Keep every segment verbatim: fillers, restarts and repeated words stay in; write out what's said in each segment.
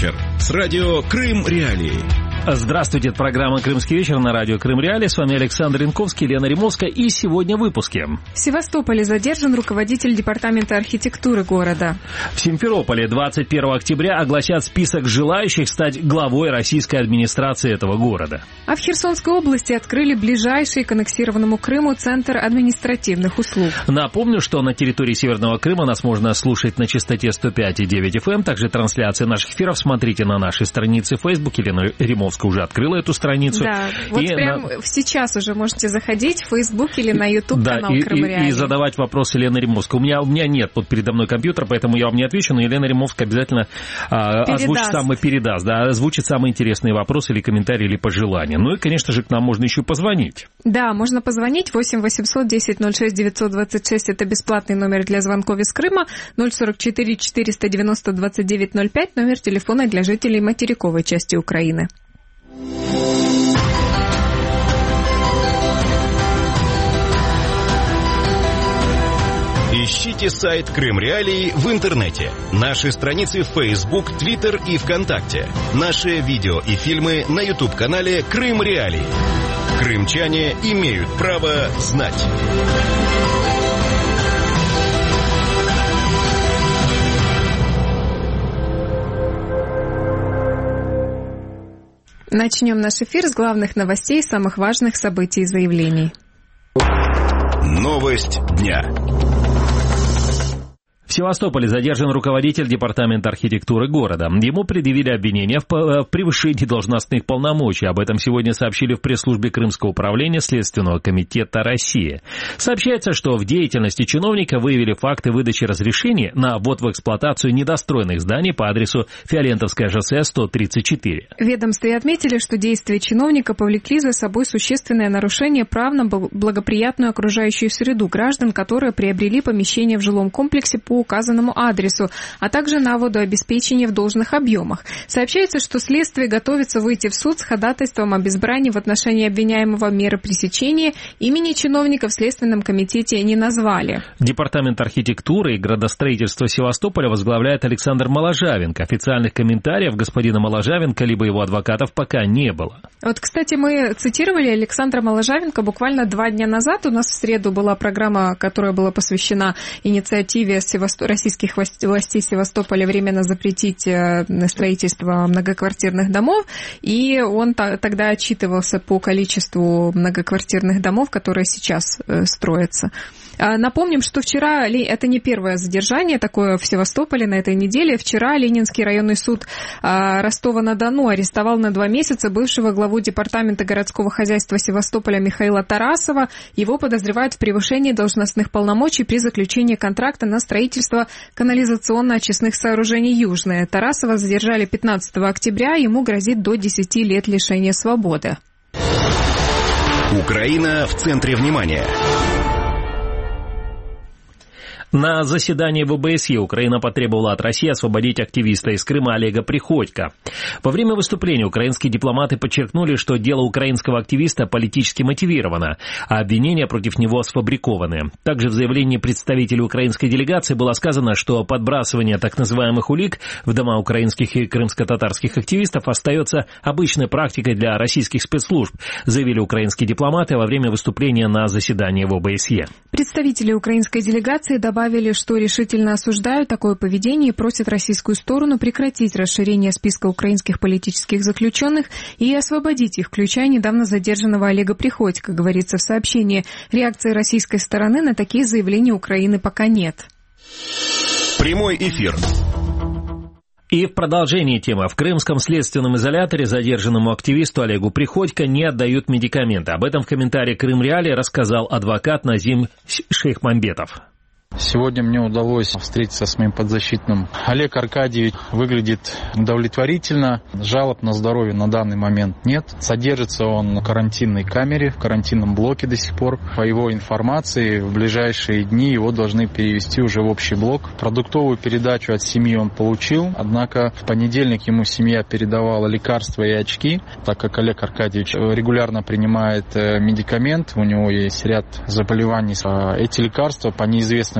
вечер» с радио «Крым Реалии». Здравствуйте, это программа «Крымский вечер» на радио «Крым Реалии». С вами Александр Янковский, Лена Римовская. И сегодня в выпуске. В Севастополе задержан руководитель департамента архитектуры города. В Симферополе двадцать первого октября огласят список желающих стать главой российской администрации этого города. А в Херсонской области открыли ближайший к аннексированному Крыму центр административных услуг. Напомню, что на территории Северного Крыма нас можно слушать на частоте сто пять и девять эф эм. Также трансляции наших эфиров смотрите на нашей странице в Facebook. Лена Римовская уже открыла эту страницу. Да, вот и прямо на... сейчас уже можете заходить в Facebook или на YouTube-канал да, Крым Реалии. И, и задавать вопросы Елены Римовской. У меня, у меня нет вот передо мной компьютера, поэтому я вам не отвечу, но Елена Римовская обязательно а, озвучит самый передаст, да, озвучит самые интересные вопросы или комментарии, или пожелания. Ну и, конечно же, к нам можно еще позвонить. Да, можно позвонить. восемь восемьсот десять ноль шесть девятьсот двадцать шесть. Это бесплатный номер для звонков из Крыма. ноль сорок четыре четыреста девяносто двадцать девять ноль пять. Номер телефона для жителей материковой части Украины. Ищите сайт Крым Реалии в интернете. Наши страницы в Facebook, Twitter и ВКонтакте. Наши видео и фильмы на YouTube-канале Крым Реалии. Крымчане имеют право знать. Начнем наш эфир с главных новостей, самых важных событий и заявлений. Новость дня. В Севастополе задержан руководитель департамента архитектуры города. Ему предъявили обвинения в превышении должностных полномочий. Об этом сегодня сообщили в пресс-службе Крымского управления Следственного комитета России. Сообщается, что в деятельности чиновника выявили факты выдачи разрешений на ввод в эксплуатацию недостроенных зданий по адресу Фиолентовское шоссе сто тридцать четыре. В ведомстве отметили, что действия чиновника повлекли за собой существенное нарушение прав на благоприятную окружающую среду граждан, которые приобрели помещение в жилом комплексе по указанному адресу, а также на водообеспечение в должных объемах. Сообщается, что следствие готовится выйти в суд с ходатайством об избрании в отношении обвиняемого меры пресечения. Имени чиновника в Следственном комитете не назвали. Департамент архитектуры и градостроительства Севастополя возглавляет Александр Моложавенко. Официальных комментариев господина Моложавенко либо его адвокатов пока не было. Вот, кстати, мы цитировали Александра Моложавенко буквально два дня назад. У нас в среду была программа, которая была посвящена инициативе Севастополя российских властей Севастополя временно запретить строительство многоквартирных домов, и он тогда отчитывался по количеству многоквартирных домов, которые сейчас строятся. Напомним, что вчера, это не первое задержание такое в Севастополе на этой неделе, вчера Ленинский районный суд Ростова-на-Дону арестовал на два месяца бывшего главу департамента городского хозяйства Севастополя Михаила Тарасова. Его подозревают в превышении должностных полномочий при заключении контракта на строительство канализационно-очистных сооружений «Южное». Тарасова задержали пятнадцатого октября, ему грозит до десяти лет лишения свободы. Украина в центре внимания. На заседании вэ бэ эс е Украина потребовала от России освободить активиста из Крыма Олега Приходько. Во время выступления украинские дипломаты подчеркнули, что дело украинского активиста политически мотивировано, а обвинения против него сфабрикованы. Также в заявлении представителей украинской делегации было сказано, что подбрасывание так называемых улик в дома украинских и крымско-татарских активистов остается обычной практикой для российских спецслужб, заявили украинские дипломаты во время выступления на заседании вэ бэ эс е. Представители украинской делегации добавили, Добавили, что решительно осуждают такое поведение и просят российскую сторону прекратить расширение списка украинских политических заключенных и освободить их, включая недавно задержанного Олега Приходько, говорится в сообщении. Реакции российской стороны на такие заявления Украины пока нет. Прямой эфир. И в продолжении темы. В крымском следственном изоляторе задержанному активисту Олегу Приходько не отдают медикаменты. Об этом в комментарии Крым Реалии рассказал адвокат Назим Шейхмамбетов. Сегодня мне удалось встретиться с моим подзащитным. Олег Аркадьевич выглядит удовлетворительно. Жалоб на здоровье на данный момент нет. Содержится он в карантинной камере, в карантинном блоке до сих пор. По его информации, в ближайшие дни его должны перевести уже в общий блок. Продуктовую передачу от семьи он получил. Однако в понедельник ему семья передавала лекарства и очки, так как Олег Аркадьевич регулярно принимает медикамент. У него есть ряд заболеваний. Эти лекарства по неизвестным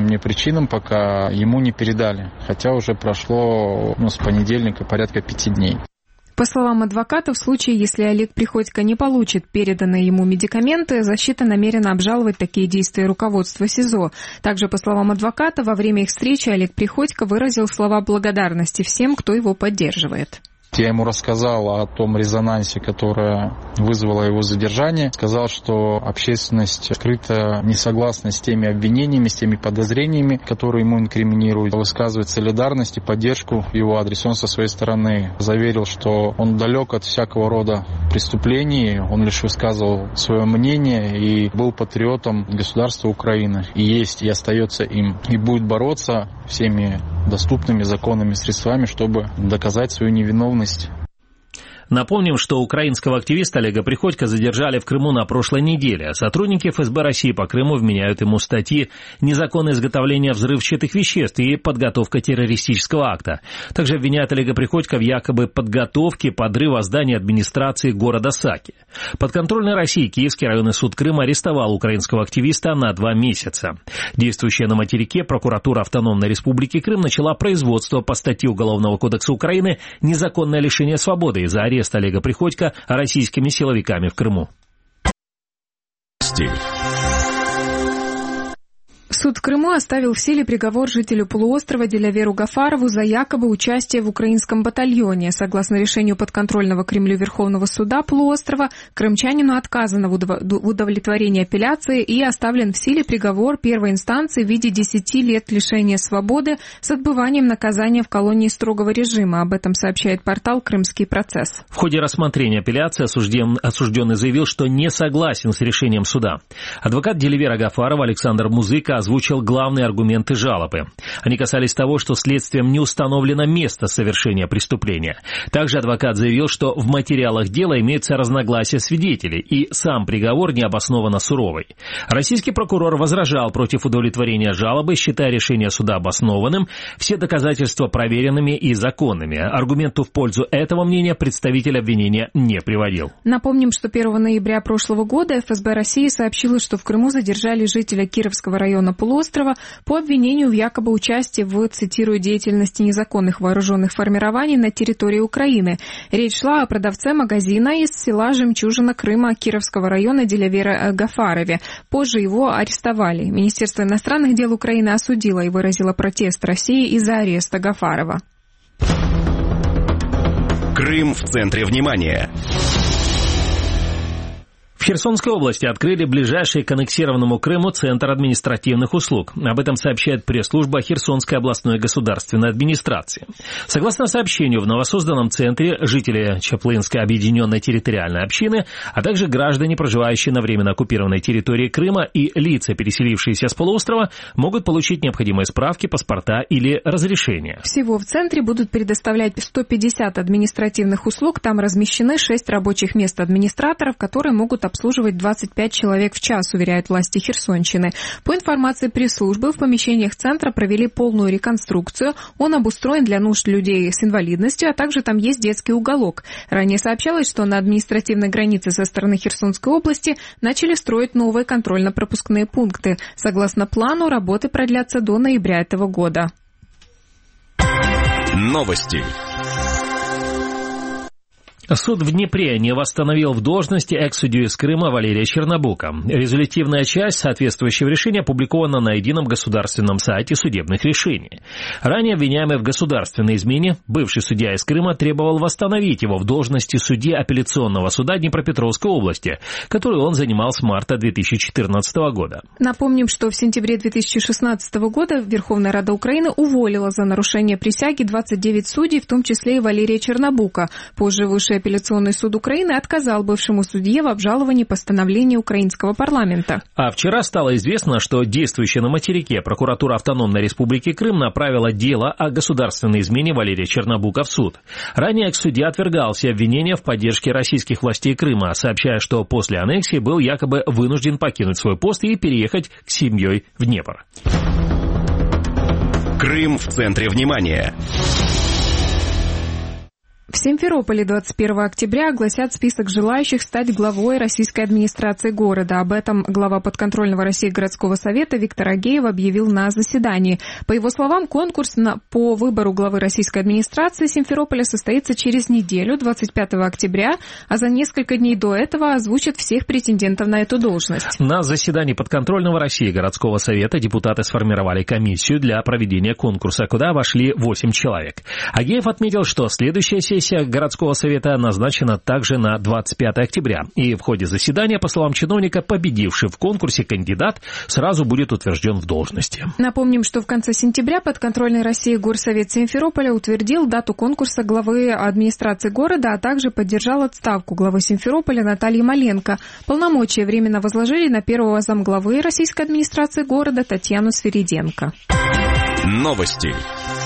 неизвестным мне причинам пока ему не передали. Хотя уже прошло ну, с понедельника порядка пяти дней. По словам адвоката, в случае, если Олег Приходько не получит переданные ему медикаменты, защита намерена обжаловать такие действия руководства СИЗО. Также, по словам адвоката, во время их встречи Олег Приходько выразил слова благодарности всем, кто его поддерживает. Я ему рассказал о том резонансе, которое вызвало его задержание. Сказал, что общественность открыто не согласна с теми обвинениями, с теми подозрениями, которые ему инкриминируют. Высказывает солидарность и поддержку в его адрес. Он со своей стороны заверил, что он далек от всякого рода преступлений. Он лишь высказывал свое мнение и был патриотом государства Украины. И есть, и остается им. И будет бороться всеми доступными законными средствами, чтобы доказать свою невиновность. Напомним, что украинского активиста Олега Приходько задержали в Крыму на прошлой неделе. Сотрудники эф эс бэ России по Крыму вменяют ему статьи «Незаконное изготовление взрывчатых веществ» и «Подготовка террористического акта». Также обвиняют Олега Приходько в якобы подготовке подрыва здания администрации города Саки. Подконтрольный России Киевский районный суд Крыма арестовал украинского активиста на два месяца. Действующая на материке прокуратура Автономной Республики Крым начала производство по статье Уголовного кодекса Украины «Незаконное лишение свободы» из-за ареста Олега Приходько российскими силовиками в Крыму. Стиль. Суд в Крыму оставил в силе приговор жителю полуострова Диляверу Гафарову за якобы участие в украинском батальоне. Согласно решению подконтрольного Кремлю Верховного суда полуострова, крымчанину отказано в удовлетворении апелляции и оставлен в силе приговор первой инстанции в виде десяти лет лишения свободы с отбыванием наказания в колонии строгого режима. Об этом сообщает портал «Крымский процесс». В ходе рассмотрения апелляции осужден, осужденный заявил, что не согласен с решением суда. Адвокат Дилявера Гафарова Александр Музыка озвучил главные аргументы жалобы. Они касались того, что следствием не установлено место совершения преступления. Также адвокат заявил, что в материалах дела имеются разногласия свидетелей, и сам приговор необоснованно суровый. Российский прокурор возражал против удовлетворения жалобы, считая решение суда обоснованным, все доказательства проверенными и законными. Аргументу в пользу этого мнения представитель обвинения не приводил. Напомним, что первого ноября прошлого года эф эс бэ России сообщила, что в Крыму задержали жителя Кировского района полуострова по обвинению в якобы участии в, цитирую, деятельности незаконных вооруженных формирований на территории Украины. Речь шла о продавце магазина из села Жемчужина Крыма Кировского района Дилявере Гафарове. Позже его арестовали. Министерство иностранных дел Украины осудило и выразило протест России из-за ареста Гафарова. Крым в центре внимания. В Херсонской области открыли ближайший к аннексированному Крыму Центр административных услуг. Об этом сообщает пресс-служба Херсонской областной государственной администрации. Согласно сообщению, в новосозданном центре жители Чаплынской объединенной территориальной общины, а также граждане, проживающие на временно оккупированной территории Крыма, и лица, переселившиеся с полуострова, могут получить необходимые справки, паспорта или разрешения. Всего в центре будут предоставлять сто пятьдесят административных услуг. Там размещены шесть рабочих мест администраторов, которые могут обслуживать двадцать пять человек в час, уверяют власти Херсонщины. По информации пресс-службы, в помещениях центра провели полную реконструкцию. Он обустроен для нужд людей с инвалидностью, а также там есть детский уголок. Ранее сообщалось, что на административной границе со стороны Херсонской области начали строить новые контрольно-пропускные пункты. Согласно плану, работы продлятся до ноября этого года. Новости. Суд в Днепре не восстановил в должности экс-судью из Крыма Валерия Чернобука. Резолютивная часть соответствующего решения опубликована на едином государственном сайте судебных решений. Ранее обвиняемый в государственной измене, бывший судья из Крыма требовал восстановить его в должности судьи апелляционного суда Днепропетровской области, которую он занимал с марта две тысячи четырнадцатого года. Напомним, что в сентябре две тысячи шестнадцатого года Верховная Рада Украины уволила за нарушение присяги двадцать девять судей, в том числе и Валерия Чернобука. Позже Высший апелляционный суд Украины отказал бывшему судье в обжаловании постановления украинского парламента. А вчера стало известно, что действующая на материке прокуратура Автономной Республики Крым направила дело о государственной измене Валерия Чернобука в суд. Ранее экс-судья отвергал все обвинения в поддержке российских властей Крыма, сообщая, что после аннексии был якобы вынужден покинуть свой пост и переехать с семьей в Днепр. Крым в центре внимания. В Симферополе двадцать первого октября огласят список желающих стать главой российской администрации города. Об этом глава подконтрольного России городского совета Виктор Агеев объявил на заседании. По его словам, конкурс на, по выбору главы российской администрации Симферополя состоится через неделю, двадцать пятого октября, а за несколько дней до этого озвучат всех претендентов на эту должность. На заседании подконтрольного России городского совета депутаты сформировали комиссию для проведения конкурса, куда вошли восемь человек. Агеев отметил, что следующая сессия Сессия городского совета назначена также на двадцать пятого октября. И в ходе заседания, по словам чиновника, победивший в конкурсе кандидат сразу будет утвержден в должности. Напомним, что в конце сентября подконтрольный России горсовет Симферополя утвердил дату конкурса главы администрации города, а также поддержал отставку главы Симферополя Натальи Маленко. Полномочия временно возложили на первого замглавы российской администрации города Татьяну Свириденко. Новости.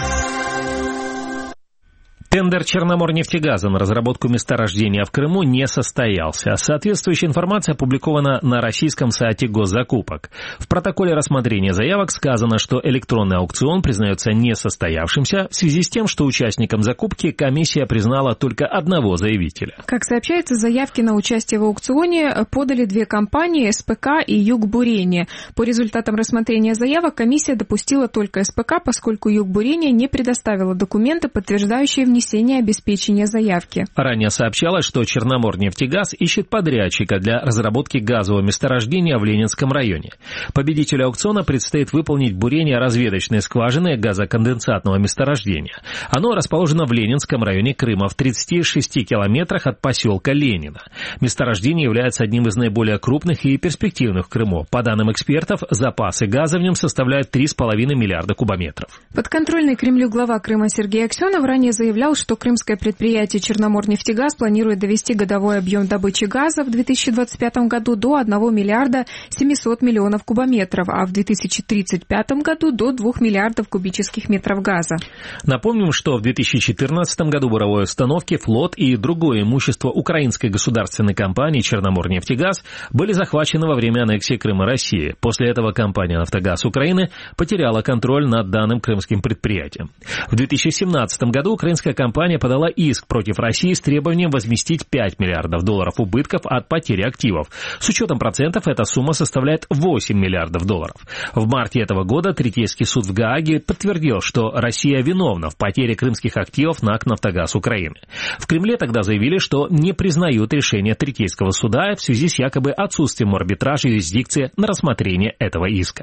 Тендер Черноморнефтегаза на разработку месторождения в Крыму не состоялся. Соответствующая информация опубликована на российском сайте госзакупок. В протоколе рассмотрения заявок сказано, что электронный аукцион признается несостоявшимся в связи с тем, что участникам закупки комиссия признала только одного заявителя. Как сообщается, заявки на участие в аукционе подали две компании СПК и Югбурение. По результатам рассмотрения заявок комиссия допустила только СПК, поскольку Югбурение не предоставило документы, подтверждающие внесение обеспечения заявки. Ранее сообщалось, что Черноморнефтегаз ищет подрядчика для разработки газового месторождения в Ленинском районе. Победителю аукциона предстоит выполнить бурение разведочной скважины газоконденсатного месторождения. Оно расположено в Ленинском районе Крыма, в тридцати шести километрах от поселка Ленина. Месторождение является одним из наиболее крупных и перспективных в Крыму. По данным экспертов, запасы газа в нем составляют три с половиной миллиарда кубометров. Подконтрольный Кремлю глава Крыма Сергей Аксенов ранее заявлял, что крымское предприятие «Черноморнефтегаз» планирует довести годовой объем добычи газа в две тысячи двадцать пятом году до одного миллиарда семисот миллионов кубометров, а в две тысячи тридцать пятом году до двух миллиардов кубических метров газа. Напомним, что в две тысячи четырнадцатом году буровой установки, флот и другое имущество украинской государственной компании «Черноморнефтегаз» были захвачены во время аннексии Крыма России. После этого компания «Нафтогаз Украины» потеряла контроль над данным крымским предприятием. В две тысячи семнадцатом году украинская компания подала иск против России с требованием возместить пять миллиардов долларов убытков от потери активов. С учетом процентов эта сумма составляет восемь миллиардов долларов. В марте этого года Третейский суд в Гааге подтвердил, что Россия виновна в потере крымских активов НАК «Нафтогаз Украины». В Кремле тогда заявили, что не признают решение Третейского суда в связи с якобы отсутствием арбитража юрисдикции на рассмотрение этого иска.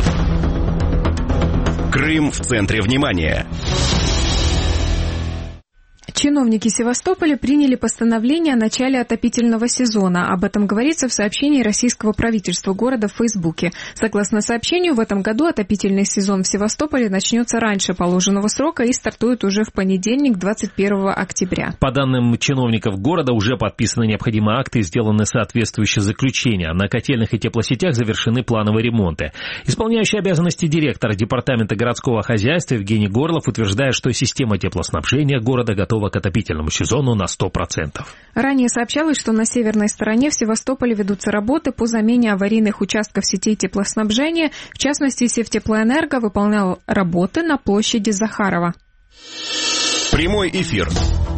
Крым в центре внимания. Чиновники Севастополя приняли постановление о начале отопительного сезона. Об этом говорится в сообщении российского правительства города в Фейсбуке. Согласно сообщению, в этом году отопительный сезон в Севастополе начнется раньше положенного срока и стартует уже в понедельник, двадцать первого октября. По данным чиновников города, уже подписаны необходимые акты и сделаны соответствующие заключения. На котельных и теплосетях завершены плановые ремонты. Исполняющий обязанности директора департамента городского хозяйства Евгений Горлов утверждает, что система теплоснабжения города готова к отопительному сезону на сто процентов. Ранее сообщалось, что на северной стороне в Севастополе ведутся работы по замене аварийных участков сетей теплоснабжения. В частности, Севтеплоэнерго выполнял работы на площади Захарова. Прямой эфир.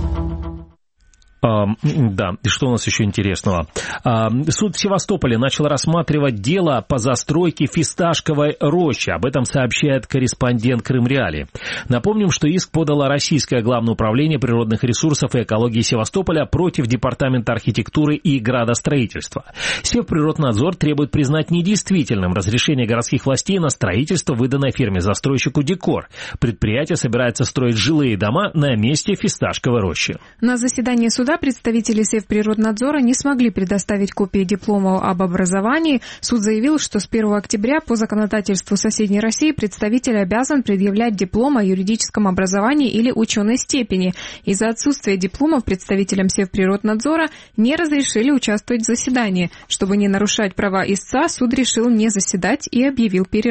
А, да, и что у нас еще интересного? А, суд в Севастополе начал рассматривать дело по застройке фисташковой рощи. Об этом сообщает корреспондент Крым Реалии. Напомним, что иск подало Российское главное управление природных ресурсов и экологии Севастополя против Департамента архитектуры и градостроительства. Севприроднадзор требует признать недействительным разрешение городских властей на строительство, выданное фирме-застройщику «Декор». Предприятие собирается строить жилые дома на месте фисташковой рощи. На заседании суда представители Севприроднадзора не смогли предоставить копии диплома об образовании. Суд заявил, что с первого октября по законодательству соседней России представитель обязан предъявлять диплом о юридическом образовании или ученой степени. Из-за отсутствия дипломов представителям Севприроднадзора не разрешили участвовать в заседании. Чтобы не нарушать права истца, суд решил не заседать и объявил перерыв.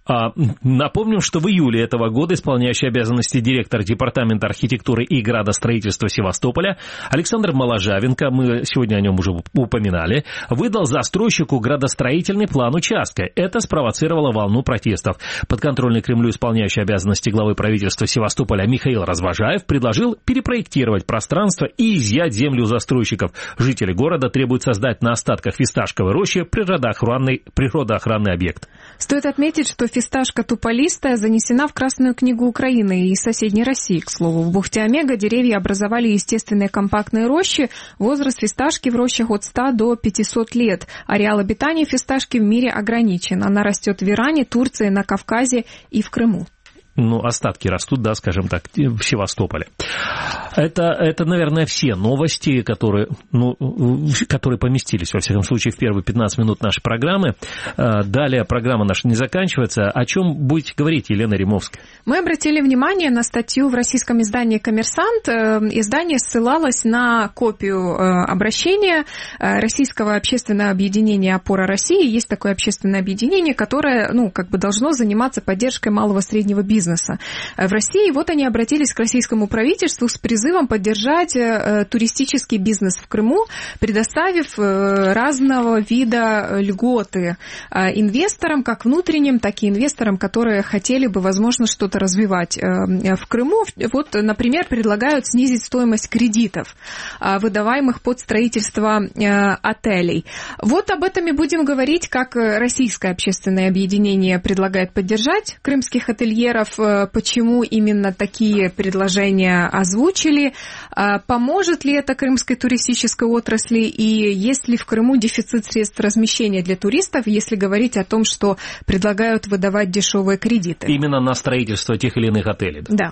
Напомним, что в июле этого года исполняющий обязанности директор Департамента архитектуры и градостроительства Севастополя Александр Моложавенко, мы сегодня о нем уже упоминали, выдал застройщику градостроительный план участка. Это спровоцировало волну протестов. Подконтрольный Кремлю исполняющий обязанности главы правительства Севастополя Михаил Развожаев предложил перепроектировать пространство и изъять землю застройщиков. Жители города требуют создать на остатках фисташковой рощи природоохранный, природоохранный объект. Стоит отметить, что фисташка туполистая занесена в Красную книгу Украины и соседней России, к слову. В бухте Омега деревья образовали естественные компактные рощи. Возраст фисташки в рощах от ста до пятисот лет. Ареал обитания фисташки в мире ограничен. Она растет в Иране, Турции, на Кавказе и в Крыму. Ну, остатки растут, да, скажем так, в Севастополе. Это, это, наверное, все новости, которые, ну, которые поместились, во всяком случае, в первые пятнадцать минут нашей программы. Далее программа наша не заканчивается. О чем будете говорить, Елена Римовская? Мы обратили внимание на статью в российском издании «Коммерсант». Издание ссылалось на копию обращения Российского общественного объединения «Опора России». Есть такое общественное объединение, которое, ну, как бы должно заниматься поддержкой малого и среднего бизнеса в России. Вот они обратились к российскому правительству с призывом поддержать туристический бизнес в Крыму, предоставив разного вида льготы инвесторам, как внутренним, так и инвесторам, которые хотели бы, возможно, что-то развивать в Крыму. Вот, например, предлагают снизить стоимость кредитов, выдаваемых под строительство отелей. Вот об этом и будем говорить, как российское общественное объединение предлагает поддержать крымских ательеров, почему именно такие предложения озвучили, поможет ли это крымской туристической отрасли и есть ли в Крыму дефицит средств размещения для туристов, если говорить о том, что предлагают выдавать дешевые кредиты. Именно на строительство тех или иных отелей. Да.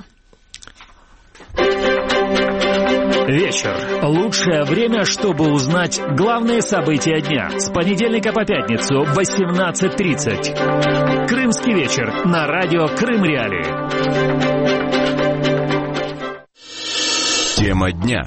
Вечер. Лучшее время, чтобы узнать главные события дня. С понедельника по пятницу в восемнадцать тридцать. Крымский вечер на радио Крым Реалии. Тема дня.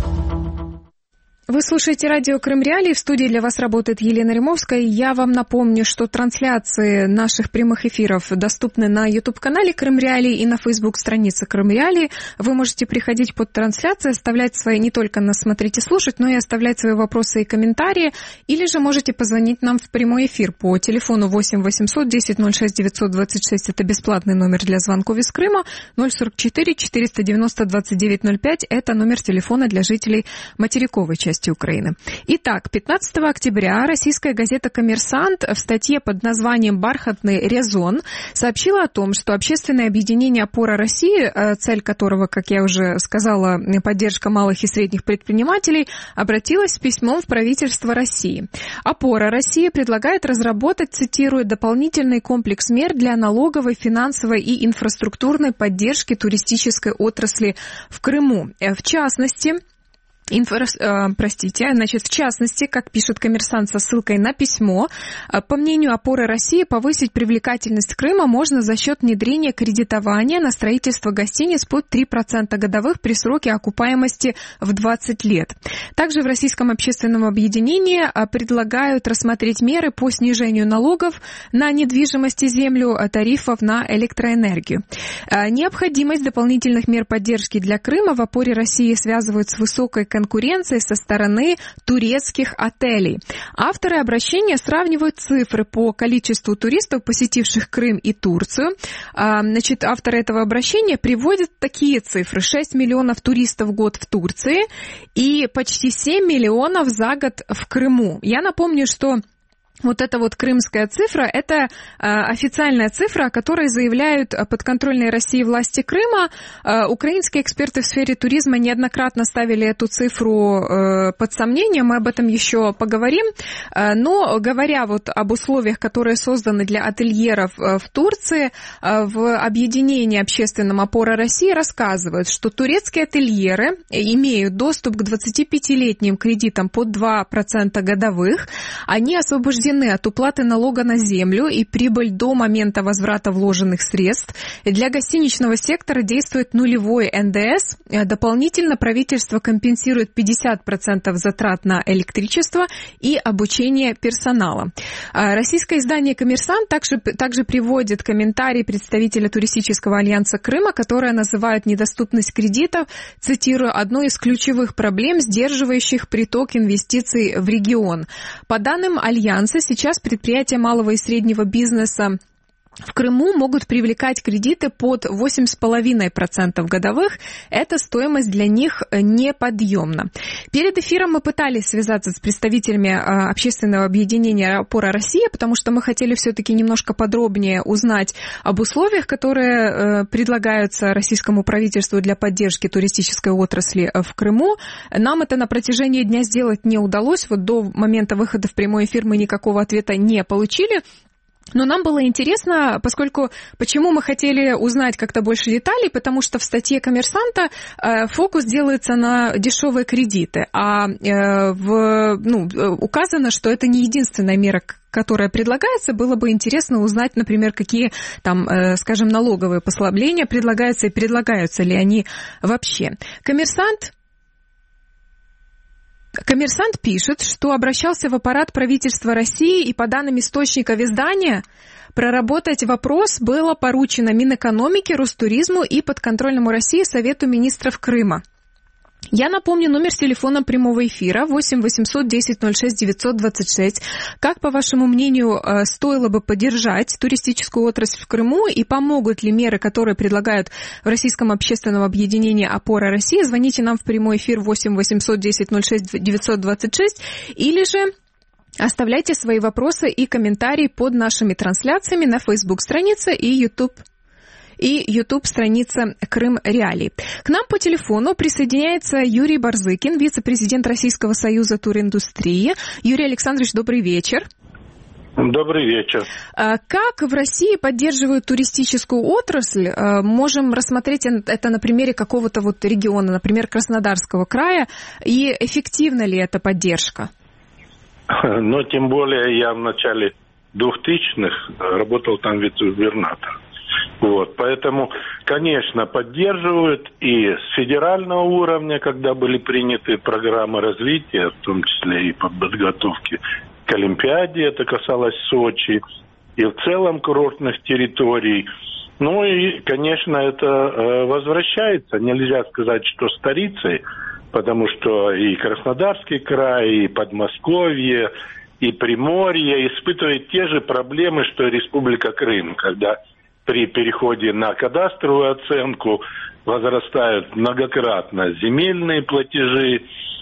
Вы слушаете радио Крым Реалии. В студии для вас работает Елена Римовская. Я вам напомню, что трансляции наших прямых эфиров доступны на YouTube-канале Крым Реалии и на Facebook-странице Крым Реалии. Вы можете приходить под трансляцию, оставлять свои, не только нас смотреть и слушать, но и оставлять свои вопросы и комментарии. Или же можете позвонить нам в прямой эфир по телефону восемь восемьсот десять ноль шесть девятьсот двадцать шесть. Это бесплатный номер для звонков из Крыма. ноль сорок четыре четыреста девяносто двадцать девять ноль пять. Это номер телефона для жителей материковой части Украины. Итак, пятнадцатого октября российская газета «Коммерсант» в статье под названием «Бархатный резон» сообщила о том, что общественное объединение «Опора России», цель которого, как я уже сказала, поддержка малых и средних предпринимателей, обратилась с письмом в правительство России. «Опора России» предлагает разработать, цитирую, «дополнительный комплекс мер для налоговой, финансовой и инфраструктурной поддержки туристической отрасли в Крыму». В частности, Инфра... Простите, значит, в частности, как пишет «Коммерсант» со ссылкой на письмо, по мнению «Опоры России», повысить привлекательность Крыма можно за счет внедрения кредитования на строительство гостиниц под три процента годовых при сроке окупаемости в двадцать лет. Также в Российском общественном объединении предлагают рассмотреть меры по снижению налогов на недвижимость и землю, тарифов на электроэнергию. Необходимость дополнительных мер поддержки для Крыма в «Опоре России» связывают с высокой конкуренции со стороны турецких отелей. Авторы обращения сравнивают цифры по количеству туристов, посетивших Крым и Турцию. Значит, авторы этого обращения приводят такие цифры. шесть миллионов туристов в год в Турции и почти семь миллионов за год в Крыму. Я напомню, что вот эта вот крымская цифра, это э, официальная цифра, о которой заявляют подконтрольные России власти Крыма. Э, украинские эксперты в сфере туризма неоднократно ставили эту цифру э, под сомнение, мы об этом еще поговорим. Э, но говоря вот об условиях, которые созданы для ательеров э, в Турции, э, в объединении общественном «Опора России» рассказывают, что турецкие ательеры имеют доступ к двадцатипятилетним кредитам под два процента годовых, они освобождены освобождены от уплаты налога на землю и прибыль до момента возврата вложенных средств. Для гостиничного сектора действует нулевой эн дэ эс. Дополнительно правительство компенсирует пятьдесят процентов затрат на электричество и обучение персонала. Российское издание «Коммерсант» также, также приводит комментарий представителя Туристического альянса Крыма, которое называет недоступность кредитов, цитирую, одной из ключевых проблем, сдерживающих приток инвестиций в регион. По данным Альянса, сейчас предприятия малого и среднего бизнеса в Крыму могут привлекать кредиты под восемь целых пять десятых процента годовых. Эта стоимость для них неподъемна. Перед эфиром мы пытались связаться с представителями общественного объединения «Опора России», потому что мы хотели все-таки немножко подробнее узнать об условиях, которые предлагаются российскому правительству для поддержки туристической отрасли в Крыму. Нам это на протяжении дня сделать не удалось. Вот до момента выхода в прямой эфир мы никакого ответа не получили. Но нам было интересно, поскольку почему мы хотели узнать как-то больше деталей, потому что в статье «Коммерсанта» э, фокус делается на дешевые кредиты, а э, в, ну, указано, что это не единственная мера, которая предлагается. Было бы интересно узнать, например, какие там, э, скажем, налоговые послабления предлагаются и предлагаются ли они вообще. «Коммерсант» Коммерсант пишет, что обращался в аппарат правительства России, и по данным источников издания, проработать вопрос было поручено Минэкономике, Ростуризму и подконтрольному России Совету министров Крыма. Я напомню номер телефона прямого эфира восемь восемьсот десять ноль шесть девятьсот двадцать шесть. Как, по вашему мнению, стоило бы поддержать туристическую отрасль в Крыму и помогут ли меры, которые предлагают в Российском общественном объединении «Опора России»? Звоните нам в прямой эфир восемь восемьсот десять ноль шесть девятьсот двадцать шесть или же оставляйте свои вопросы и комментарии под нашими трансляциями на Facebook-странице и YouTube. и YouTube-страница «Крым Реалии». К нам по телефону присоединяется Юрий Барзыкин, вице-президент Российского союза туриндустрии. Юрий Александрович, добрый вечер. Добрый вечер. Как в России поддерживают туристическую отрасль? Можем рассмотреть это на примере какого-то вот региона, например, Краснодарского края. И эффективна ли эта поддержка? Но тем более я в начале двухтысячных работал там вице-губернатором. Вот, поэтому, конечно, поддерживают и с федерального уровня, когда были приняты программы развития, в том числе и по подготовке к Олимпиаде, это касалось Сочи, и в целом курортных территорий. Ну и, конечно, это э, возвращается. Нельзя сказать, что столицей, потому что и Краснодарский край, и Подмосковье, и Приморье испытывают те же проблемы, что и Республика Крым, когда при переходе на кадастровую оценку возрастают многократно земельные платежи,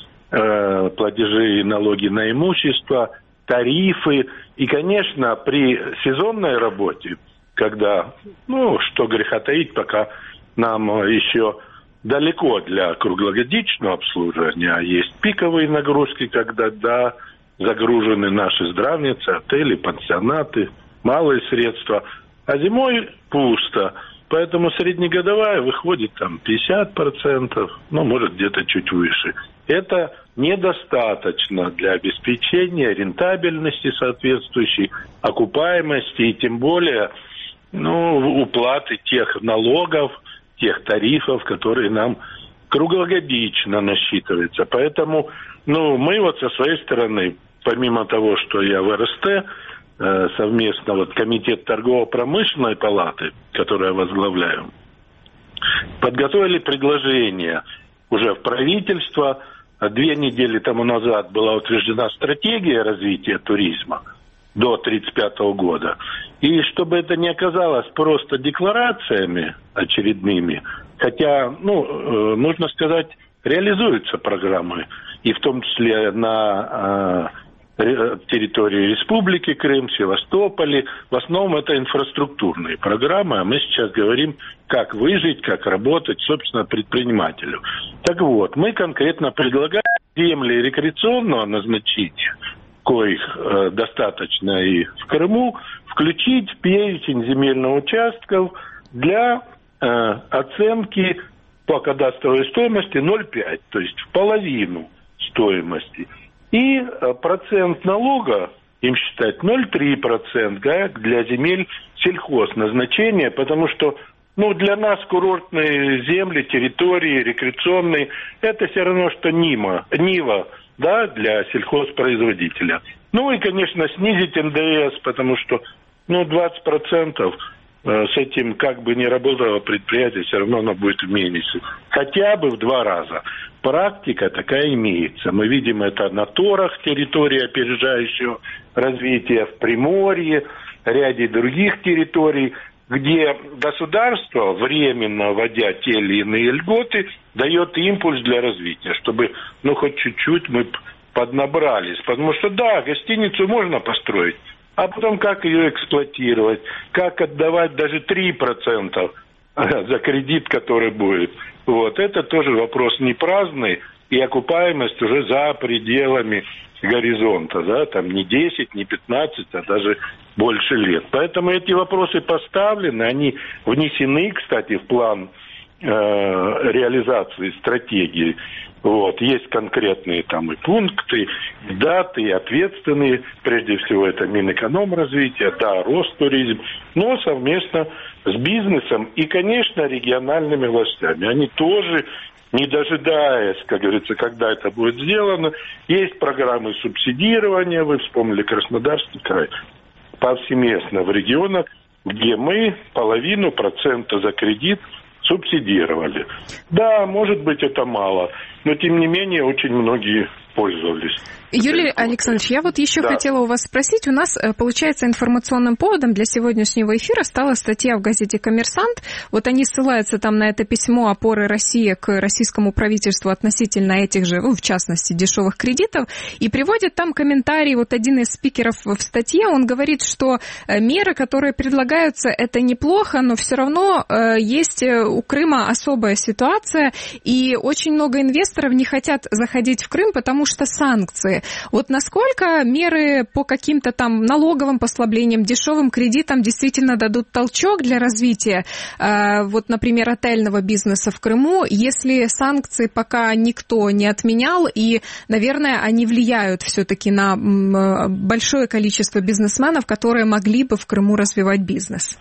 э, платежи и налоги на имущество, тарифы. И, конечно, при сезонной работе, когда, ну, что греха таить, пока нам еще далеко для круглогодичного обслуживания, а есть пиковые нагрузки, когда, да, загружены наши здравницы, отели, пансионаты, малые средства, а зимой пусто. Поэтому среднегодовая выходит там пятьдесят процентов, ну, может, где-то чуть выше. Это недостаточно для обеспечения рентабельности соответствующей, окупаемости и тем более, ну, уплаты тех налогов, тех тарифов, которые нам круглогодично насчитываются. Поэтому, ну, мы вот со своей стороны, помимо того, что я в эр эс тэ, совместно вот Комитет торгово-промышленной палаты, которую я возглавляю, подготовили предложение уже в правительство. Две недели тому назад была утверждена стратегия развития туризма до тридцать пятого года. И чтобы это не оказалось просто декларациями очередными, хотя, ну, нужно сказать, реализуются программы, и в том числе на территории Республики Крым, Севастополе. В основном это инфраструктурные программы, а мы сейчас говорим, как выжить, как работать, собственно, предпринимателю. Так вот, мы конкретно предлагаем земли рекреационного назначения, коих э, достаточно и в Крыму, включить в перечень земельных участков для э, оценки по кадастровой стоимости ноль целых пять десятых, то есть в половину стоимости. И процент налога им считать ноль целых три десятых процента, да, для земель сельхозназначения, потому что ну, для нас курортные земли, территории, рекреационные, это все равно, что Нима, Нива, да, для сельхозпроизводителя. Ну и, конечно, снизить эн дэ эс, потому что, ну, двадцать процентов с этим как бы не работало предприятие, все равно оно будет в минусе. Хотя бы в два раза. Практика такая имеется. Мы видим это на Торах, территории опережающего развития, в Приморье, ряде других территорий, где государство, временно вводя те или иные льготы, дает импульс для развития, чтобы, ну, хоть чуть-чуть мы поднабрались. Потому что, да, гостиницу можно построить, а потом как ее эксплуатировать, как отдавать даже три процента за кредит, который будет. Вот, это тоже вопрос не праздный, и окупаемость уже за пределами горизонта, да, там не десять, не пятнадцать, а даже больше лет. Поэтому эти вопросы поставлены, они внесены, кстати, в план э, реализации стратегии. Вот, есть конкретные там и пункты, и даты, и ответственные, прежде всего это Минэкономразвития, да, Ростуризм, но совместно с бизнесом и, конечно, региональными властями. Они тоже, не дожидаясь, как говорится, когда это будет сделано, есть программы субсидирования, вы вспомнили Краснодарский край, повсеместно в регионах, где мы половину процента за кредит субсидировали. Да, может быть, это мало, но, тем не менее, очень многие пользовались. Юрий Александрович, я вот еще да. хотела у вас спросить. У нас, получается, информационным поводом для сегодняшнего эфира стала статья в газете «Коммерсант». Вот они ссылаются там на это письмо опоры России к российскому правительству относительно этих же, ну, в частности, дешевых кредитов, и приводят там комментарий. Вот один из спикеров в статье, он говорит, что меры, которые предлагаются, это неплохо, но все равно есть у Крыма особая ситуация, и очень много инвесторов не хотят заходить в Крым, потому что санкции. Вот насколько меры по каким-то там налоговым послаблениям, дешевым кредитам действительно дадут толчок для развития, э, вот, например, отельного бизнеса в Крыму, если санкции пока никто не отменял, и, наверное, они влияют все-таки на м, большое количество бизнесменов, которые могли бы в Крыму развивать бизнес?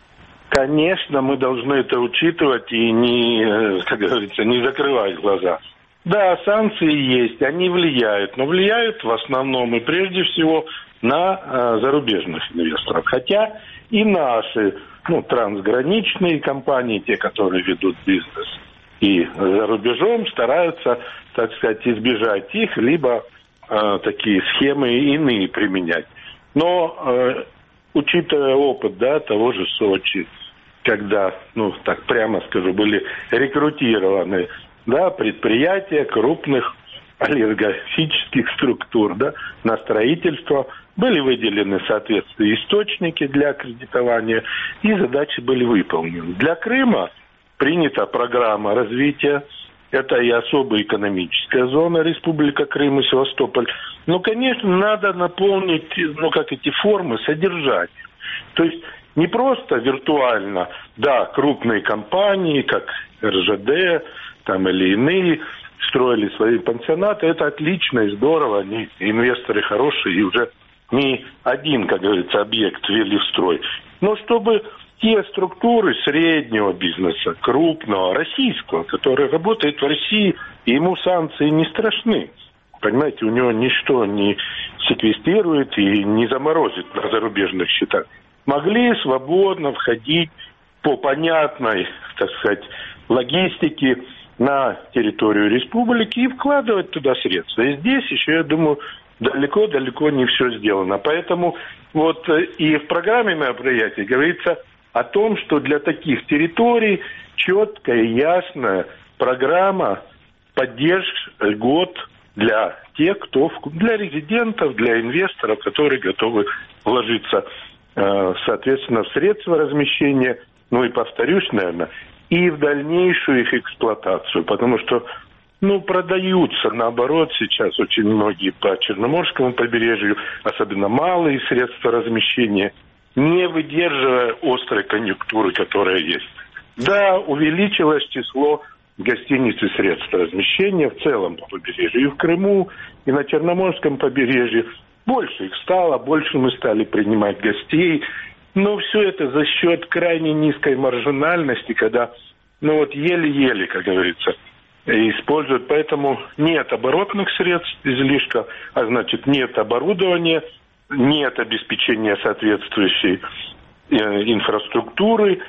Конечно, мы должны это учитывать и не, как говорится, не закрывать глаза. Да, санкции есть, они влияют, но влияют в основном и прежде всего на э, зарубежных инвесторов. Хотя и наши, ну, трансграничные компании, те, которые ведут бизнес и за рубежом, стараются, так сказать, избежать их, либо э, такие схемы иные применять. Но, э, учитывая опыт, да, того же Сочи, когда, ну, так прямо скажу, были рекрутированы, да, предприятия крупных олигархических структур, да, на строительство, были выделены, соответственно, источники для кредитования, и задачи были выполнены. Для Крыма принята программа развития, это и особая экономическая зона, Республика Крым и Севастополь. Но, конечно, надо наполнить, ну, как эти формы, содержать. То есть не просто виртуально, да, крупные компании, как эр жэ дэ, там или иные, строили свои пансионаты, это отлично и здорово, они инвесторы хорошие, и уже не один, как говорится, объект ввели в строй. Но чтобы те структуры среднего бизнеса, крупного, российского, который работает в России, и ему санкции не страшны. Понимаете, у него ничто не секвестирует и не заморозит на зарубежных счетах. Могли свободно входить по понятной, так сказать, логистике на территорию республики и вкладывать туда средства. И здесь еще, я думаю, далеко-далеко не все сделано. Поэтому вот и в программе мероприятий говорится о том, что для таких территорий четкая и ясная программа поддержки льгот для тех, кто, для резидентов, для инвесторов, которые готовы вложиться, соответственно, в средства размещения, ну и повторюсь, наверное, и в дальнейшую их эксплуатацию, потому что, ну, продаются, наоборот, сейчас очень многие по Черноморскому побережью, особенно малые средства размещения, не выдерживая острой конъюнктуры, которая есть. Да, увеличилось число гостиниц и средств размещения в целом по побережью, и в Крыму, и на Черноморском побережье. Больше их стало, больше мы стали принимать гостей. Но все это за счет крайне низкой маржинальности, когда, ну вот еле-еле, как говорится, используют. Поэтому нет оборотных средств излишка, а значит нет оборудования, нет обеспечения соответствующей инфраструктуры,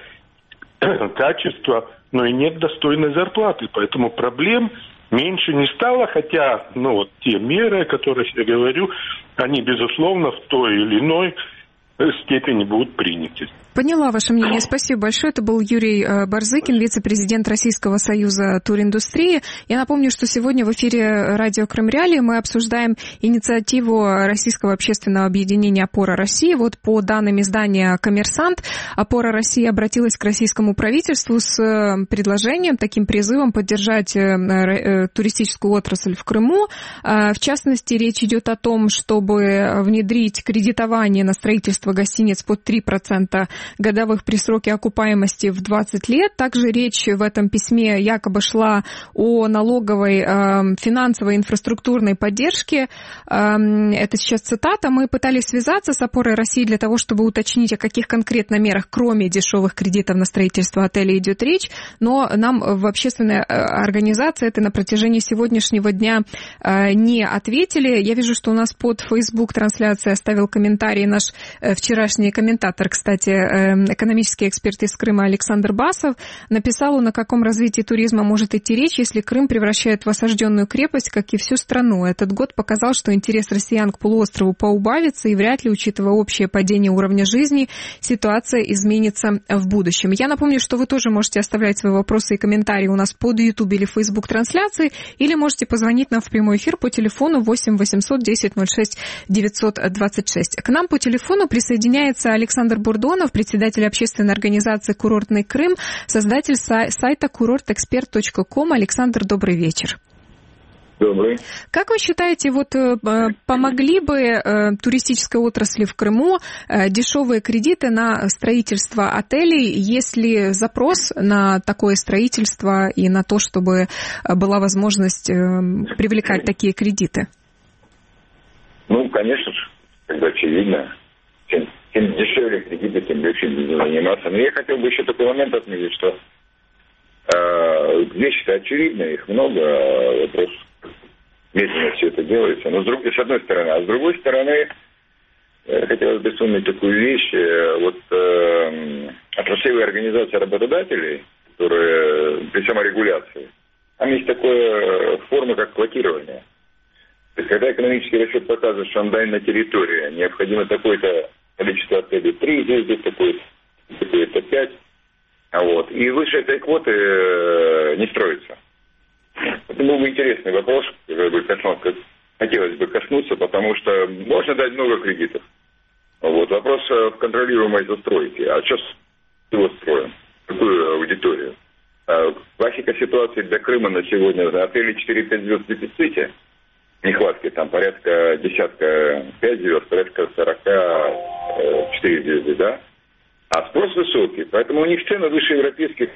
качества, но и нет достойной зарплаты. Поэтому проблем меньше не стало, хотя ну, вот те меры, о которых я говорю, они, безусловно, в той или иной степени будут приняты. Поняла ваше мнение. Спасибо большое. Это был Юрий Барзыкин, вице-президент Российского союза туриндустрии. Я напомню, что сегодня в эфире радио Крым Реалии мы обсуждаем инициативу Российского общественного объединения «Опора России». Вот по данным издания «Коммерсант», «Опора России» обратилась к российскому правительству с предложением, таким призывом поддержать туристическую отрасль в Крыму. В частности, речь идет о том, чтобы внедрить кредитование на строительство гостиниц под три процента годовых при сроке окупаемости в двадцать лет. Также речь в этом письме якобы шла о налоговой э, финансовой инфраструктурной поддержке. Э, это сейчас цитата. Мы пытались связаться с «Опорой России» для того, чтобы уточнить, о каких конкретно мерах, кроме дешевых кредитов на строительство отелей, идет речь. Но нам в общественной организации это на протяжении сегодняшнего дня э, не ответили. Я вижу, что у нас под Facebook трансляцией оставил комментарий наш э, вчерашний комментатор, кстати, экономический эксперт из Крыма Александр Басов. Написал он, о каком развитии туризма может идти речь, если Крым превращает в осажденную крепость, как и всю страну. Этот год показал, что интерес россиян к полуострову поубавится, и вряд ли, учитывая общее падение уровня жизни, ситуация изменится в будущем. Я напомню, что вы тоже можете оставлять свои вопросы и комментарии у нас под YouTube или Facebook трансляции, или можете позвонить нам в прямой эфир по телефону восемь восемьсот десять ноль шесть девятьсот двадцать шесть. К нам по телефону присоединяется Александр Бурдонов, председатель общественной организации «Курортный Крым», создатель сайта курорт эксперт точка ком. Александр, добрый вечер. Добрый. Как вы считаете, вот помогли бы туристической отрасли в Крыму дешевые кредиты на строительство отелей, есть ли запрос на такое строительство и на то, чтобы была возможность привлекать такие кредиты? Ну, конечно же, как бы очевидно. Чем, чем дешевле кредиты, тем легче заниматься. Но я хотел бы еще такой момент отметить, что э, вещи-то очевидны, их много, вопрос, медленно все это делается. Но с, друг, с одной стороны, а с другой стороны, э, хотелось бы вспомнить такую вещь, э, вот э, отраслевые организации работодателей, которые при саморегуляции, там есть такая форма, как квотирование. То есть, когда экономический расчет показывает, что на данной территории необходимо такое-то количество отелей, три звезды, такое-то, такое-то пять, а вот, и выше этой квоты э, не строится. Это был бы интересный вопрос, который бы коснулся, хотелось бы коснуться, потому что можно дать много кредитов. Вот, вопрос в контролируемой застройке. А что его строим? Какую аудиторию? А, классика ситуации для Крыма на сегодня: отели четыре-пять звезд в дефиците, нехватки там порядка десятка пять звезд, порядка сорока четыре звезды, да? А спрос высокий, поэтому у них цены выше европейских.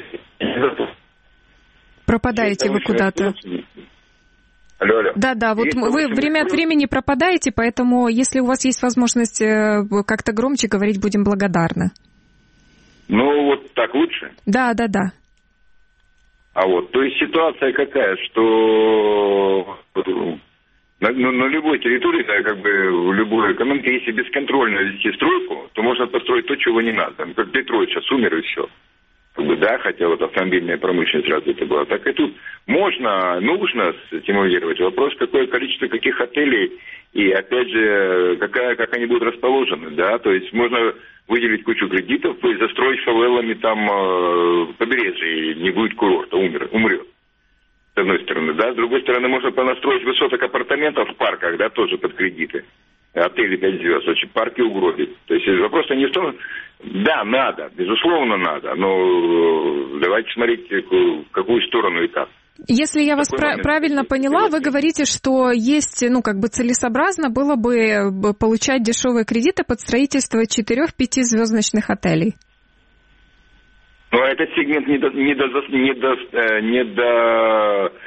Пропадаете вы куда-то. Алло, алло. Да, да, вот есть вы время от времени пропадаете, поэтому если у вас есть возможность как-то громче говорить, будем благодарны. Ну, вот так лучше? Да, да, да. А вот, то есть ситуация какая, что на, на, на любой территории, да, как бы в любой экономике, если бесконтрольно вести стройку, то можно построить то, чего не надо. Как Петрович сейчас умер и все. Как бы, да, хотя вот автомобильная промышленность развита была. Так и тут можно, нужно стимулировать. Вопрос, какое количество каких отелей и, опять же, какая, как они будут расположены, да. То есть можно выделить кучу кредитов и застроить фавелами там э, побережье, и не будет курорта, умер, умрет. С одной стороны, да. С другой стороны, можно понастроить высоток апартаментов в парках, да, тоже под кредиты. Отели пять звезд, очень парки угробить. То есть вопрос не в том, да, надо, безусловно, надо, но давайте смотреть, в какую сторону и как. Если я вас пра- правильно поняла, вы говорите, что есть, ну, как бы целесообразно было бы получать дешевые кредиты под строительство четырех-пятизвездочных отелей. Но этот сегмент не до, не до, не до, не до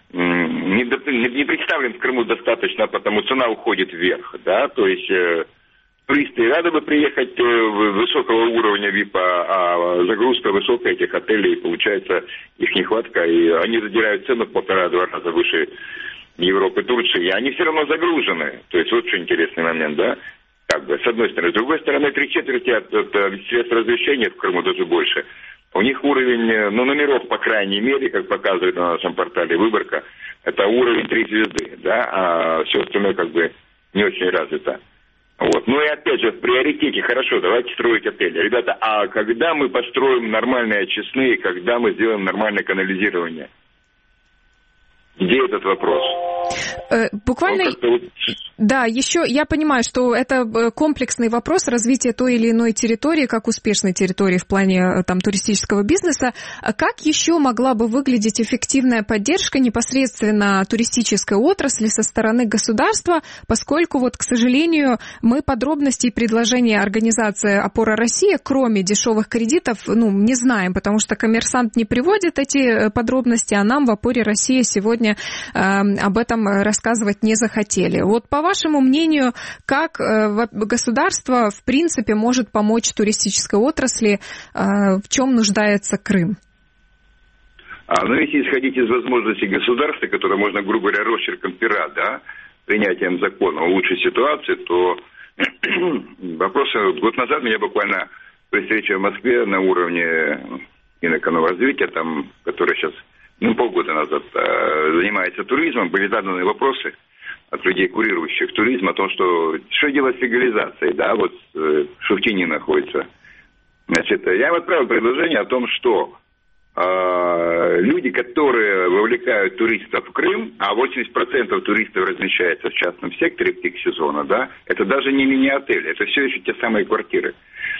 не, не представлен в Крыму достаточно, потому цена уходит вверх, да, то есть э, туристы рады бы приехать э, высокого уровня ВИПа, а загрузка высокая этих отелей, получается их нехватка, и они задирают цену в полтора-два раза выше Европы, Турции, и они все равно загружены, то есть вот что интересный момент, да, как бы, с одной стороны. С другой стороны, три четверти от, от, от средств размещения в Крыму, даже больше. У них уровень, ну, номеров, по крайней мере, как показывает на нашем портале «Выборка», это уровень три звезды, да, а все остальное как бы не очень развито. Вот. Ну и опять же, в приоритете, хорошо, давайте строить отели. Ребята, а когда мы построим нормальные очистные, когда мы сделаем нормальное канализирование? Где этот вопрос? Буквально, да, еще я понимаю, что это комплексный вопрос развития той или иной территории, как успешной территории в плане там, туристического бизнеса. Как еще могла бы выглядеть эффективная поддержка непосредственно туристической отрасли со стороны государства, поскольку, вот, к сожалению, мы подробностей и предложения организации «Опора России», кроме дешевых кредитов, ну, не знаем, потому что «Коммерсант» не приводит эти подробности, а нам в «Опоре России» сегодня э, об этом рассказывать не захотели. Вот по вашему мнению, как э, государство в принципе может помочь туристической отрасли, э, в чем нуждается Крым? А, ну, если исходить из возможностей государства, которое можно, грубо говоря, росчерком пера, да, принятием закона улучшить ситуацию, то вопрос, год назад меня буквально при встрече в Москве на уровне Минэкономразвития, там, который сейчас, ну, полгода назад э, занимается туризмом, были заданы вопросы от людей, курирующих туризм, о том, что что делать с легализацией, да, вот э, Шуфтини находится. Значит, я им отправил предложение о том, что э, люди, которые вовлекают туристов в Крым, а восемьдесят процентов туристов размещается в частном секторе в пик сезона, да, это даже не мини-отели, это все еще те самые квартиры,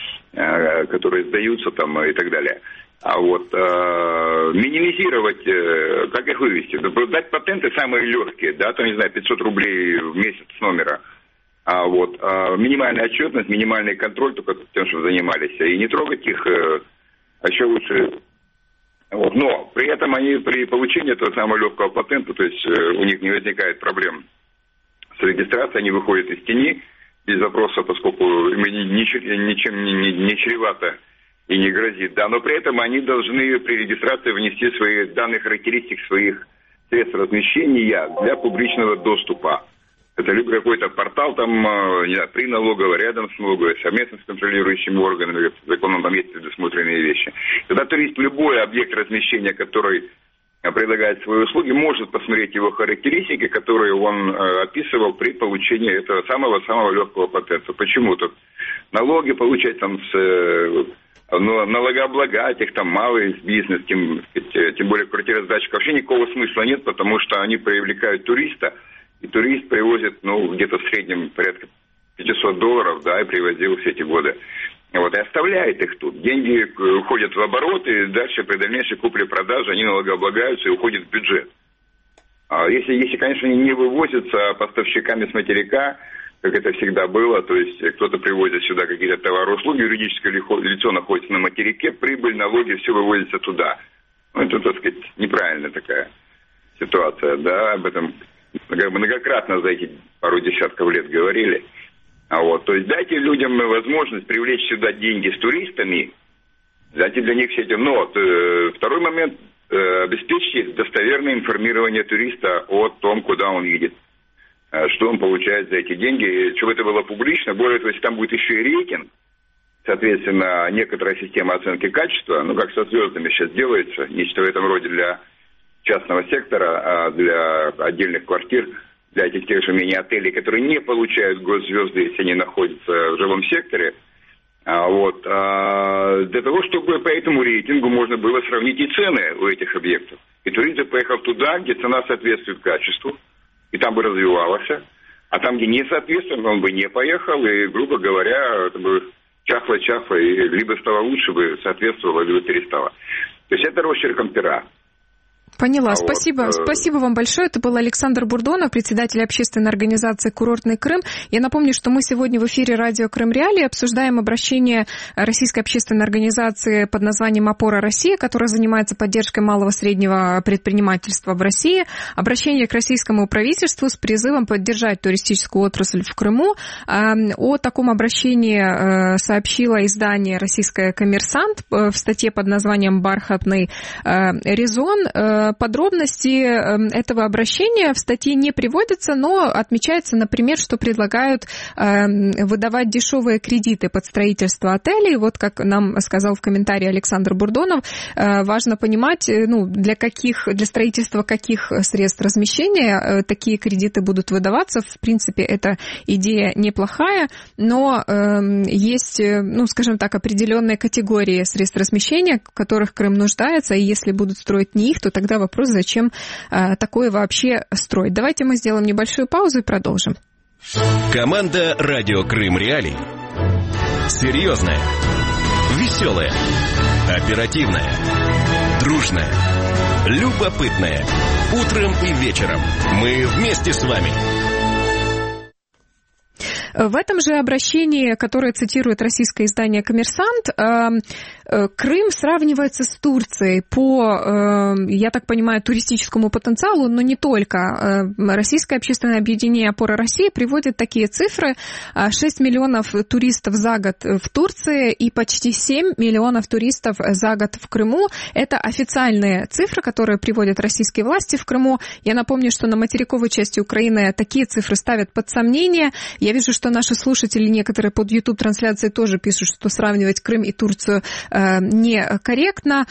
э, которые сдаются там и так далее. А вот э, минимизировать, э, как их вывести, дать патенты самые легкие, да, там, не знаю, пятьсот рублей в месяц с номера, а вот э, минимальная отчетность, минимальный контроль только тем, что занимались, и не трогать их, э, а еще лучше. Вот. Но при этом они при получении этого самого легкого патента, то есть э, у них не возникает проблем с регистрацией, они выходят из тени без запроса, поскольку им ничем не, не, не чревато и не грозит, да, но при этом они должны при регистрации внести свои данные характеристик своих средств размещения для публичного доступа. Это либо какой-то портал там, не знаю, при налоговой, рядом с налоговой, совместно с контролирующими органами, законом там есть предусмотренные вещи. Когда турист любой объект размещения, который предлагает свои услуги, может посмотреть его характеристики, которые он э, описывал при получении этого самого-самого легкого патента. Почему тут налоги получать там с... Э, но налогооблагать их там малый бизнес, тем, тем более квартиросдатчик, вообще никакого смысла нет, потому что они привлекают туриста, и турист привозит, ну, где-то в среднем порядка пятьсот долларов, да, и привозил все эти годы. Вот, и оставляет их тут. Деньги уходят в оборот, и дальше при дальнейшей купле-продаже они налогооблагаются и уходят в бюджет. А если, если, конечно, они не вывозятся поставщиками с материка, как это всегда было, то есть кто-то привозит сюда какие-то товары, услуги, юридическое лицо находится на материке, прибыль, налоги, все вывозится туда. Ну, это, так сказать, неправильная такая ситуация, да, об этом многократно за эти пару десятков лет говорили. А вот, то есть дайте людям возможность привлечь сюда деньги с туристами, дайте для них все эти... Но вот, э, второй момент, э, обеспечьте достоверное информирование туриста о том, куда он едет, что он получает за эти деньги, чтобы это было публично. Более того, если там будет еще и рейтинг, соответственно, некоторая система оценки качества, ну, как со звездами сейчас делается, нечто в этом роде для частного сектора, а для отдельных квартир, для этих тех же мини-отелей, которые не получают госзвезды, если они находятся в жилом секторе. А вот, а для того, чтобы по этому рейтингу можно было сравнить и цены у этих объектов. И турист поехал туда, где цена соответствует качеству, и там бы развивался, а там, где не соответственно, он бы не поехал, и, грубо говоря, это бы чахло-чахло, и либо стало лучше бы соответствовало, либо перестало. То есть это росчерком пера. Поняла. А Спасибо. вот, Спасибо вам большое. Это был Александр Бурдонов, председатель общественной организации «Курортный Крым». Я напомню, что мы сегодня в эфире радио «Крым Реалии» обсуждаем обращение российской общественной организации под названием «Опора России», которая занимается поддержкой малого и среднего предпринимательства в России. Обращение к российскому правительству с призывом поддержать туристическую отрасль в Крыму. О таком обращении сообщило издание «Российская Коммерсант» в статье под названием «Бархатный резон». Подробности этого обращения в статье не приводятся, но отмечается, например, что предлагают выдавать дешевые кредиты под строительство отелей. Вот как нам сказал в комментарии Александр Бурдонов, важно понимать, ну, для каких, для строительства каких средств размещения такие кредиты будут выдаваться. В принципе, эта идея неплохая, но есть, ну, скажем так, определенные категории средств размещения, в которых Крым нуждается, и если будут строить не их, то тогда вопрос, зачем а, такое вообще строить. Давайте мы сделаем небольшую паузу и продолжим. Команда «Радио Крым Реалии». Серьезная, веселая, оперативная, дружная, любопытная. Утром и вечером мы вместе с вами. В этом же обращении, которое цитирует российское издание «Коммерсант», Крым сравнивается с Турцией по, я так понимаю, туристическому потенциалу, но не только. Российское общественное объединение «Опора России» приводит такие цифры: шесть миллионов туристов за год в Турции и почти семь миллионов туристов за год в Крыму. Это официальные цифры, которые приводят российские власти в Крыму. Я напомню, что на материковой части Украины такие цифры ставят под сомнение. Я вижу, что наши слушатели некоторые под YouTube-трансляцией тоже пишут, что сравнивать Крым и Турцию некорректно,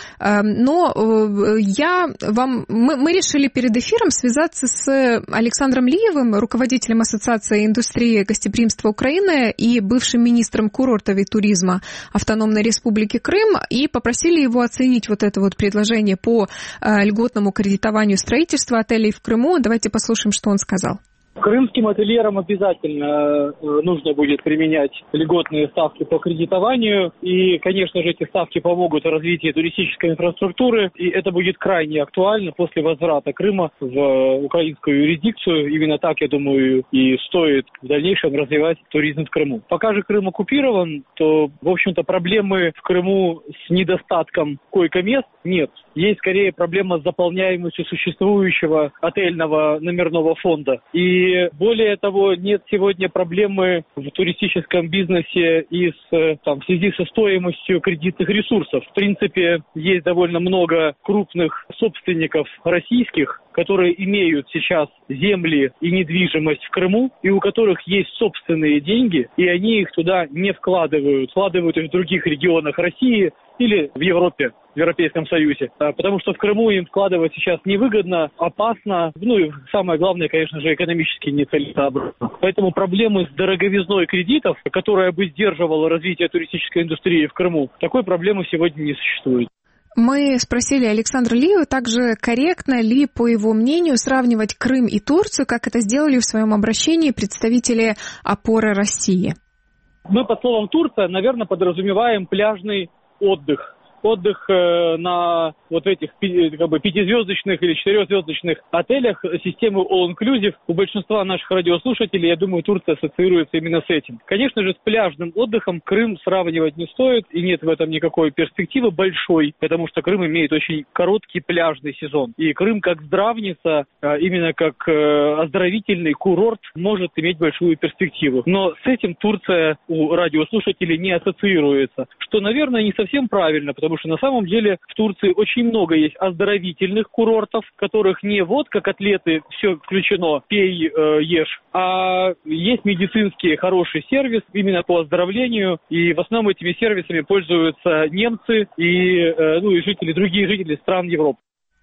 но я вам, мы, мы решили перед эфиром связаться с Александром Лиевым, руководителем Ассоциации индустрии гостеприимства Украины и бывшим министром курортов и туризма Автономной Республики Крым, и попросили его оценить вот это вот предложение по льготному кредитованию строительства отелей в Крыму. Давайте послушаем, что он сказал. Крымским ательерам обязательно нужно будет применять льготные ставки по кредитованию. И, конечно же, эти ставки помогут развитию туристической инфраструктуры. И это будет крайне актуально после возврата Крыма в украинскую юрисдикцию. Именно так, я думаю, и стоит в дальнейшем развивать туризм в Крыму. Пока же Крым оккупирован, то, в общем-то, проблемы в Крыму с недостатком койко-мест нет. Есть скорее проблема с заполняемостью существующего отельного номерного фонда. И более того, нет сегодня проблемы в туристическом бизнесе и с, там, в связи со стоимостью кредитных ресурсов. В принципе, есть довольно много крупных собственников российских, которые имеют сейчас земли и недвижимость в Крыму, и у которых есть собственные деньги, и они их туда не вкладывают, вкладывают их в других регионах России или в Европе, в Европейском Союзе. Потому что в Крыму им вкладывать сейчас невыгодно, опасно, ну и самое главное, конечно же, экономически нецелесообразно. Поэтому проблемы с дороговизной кредитов, которая бы сдерживала развитие туристической индустрии в Крыму, такой проблемы сегодня не существует. Мы спросили Александра Лиева также, корректно ли, по его мнению, сравнивать Крым и Турцию, как это сделали в своем обращении представители «Опоры России». Мы под словом «Турция», наверное, подразумеваем пляжный отдых. Отдых э, на вот этих как бы пятизвездочных или четырехзвездочных отелях системы all-inclusive. У большинства наших радиослушателей, я думаю, Турция ассоциируется именно с этим. Конечно же, с пляжным отдыхом Крым сравнивать не стоит, и нет в этом никакой перспективы большой, потому что Крым имеет очень короткий пляжный сезон. И Крым как здравница, именно как оздоровительный курорт, может иметь большую перспективу. Но с этим Турция у радиослушателей не ассоциируется, что, наверное, не совсем правильно, потому что на самом деле в Турции очень много есть оздоровительных курортов, в которых не водка, котлеты, все включено, пей, э, ешь, а есть медицинский хороший сервис именно по оздоровлению, и в основном этими сервисами пользуются немцы и, э, ну, и жители, другие жители стран Европы.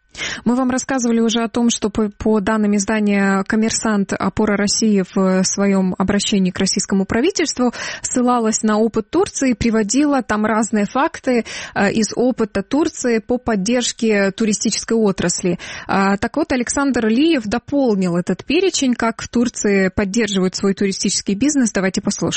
Мы вам рассказывали уже о том, что по, по данным издания «Коммерсант», «Опора России» в своем обращении к российскому правительству ссылалась на опыт Турции и приводила там разные факты из опыта Турции по поддержке туристической отрасли. Так вот, Александр Лиев дополнил этот перечень, как в Турции поддерживают свой туристический бизнес. Давайте послушаем.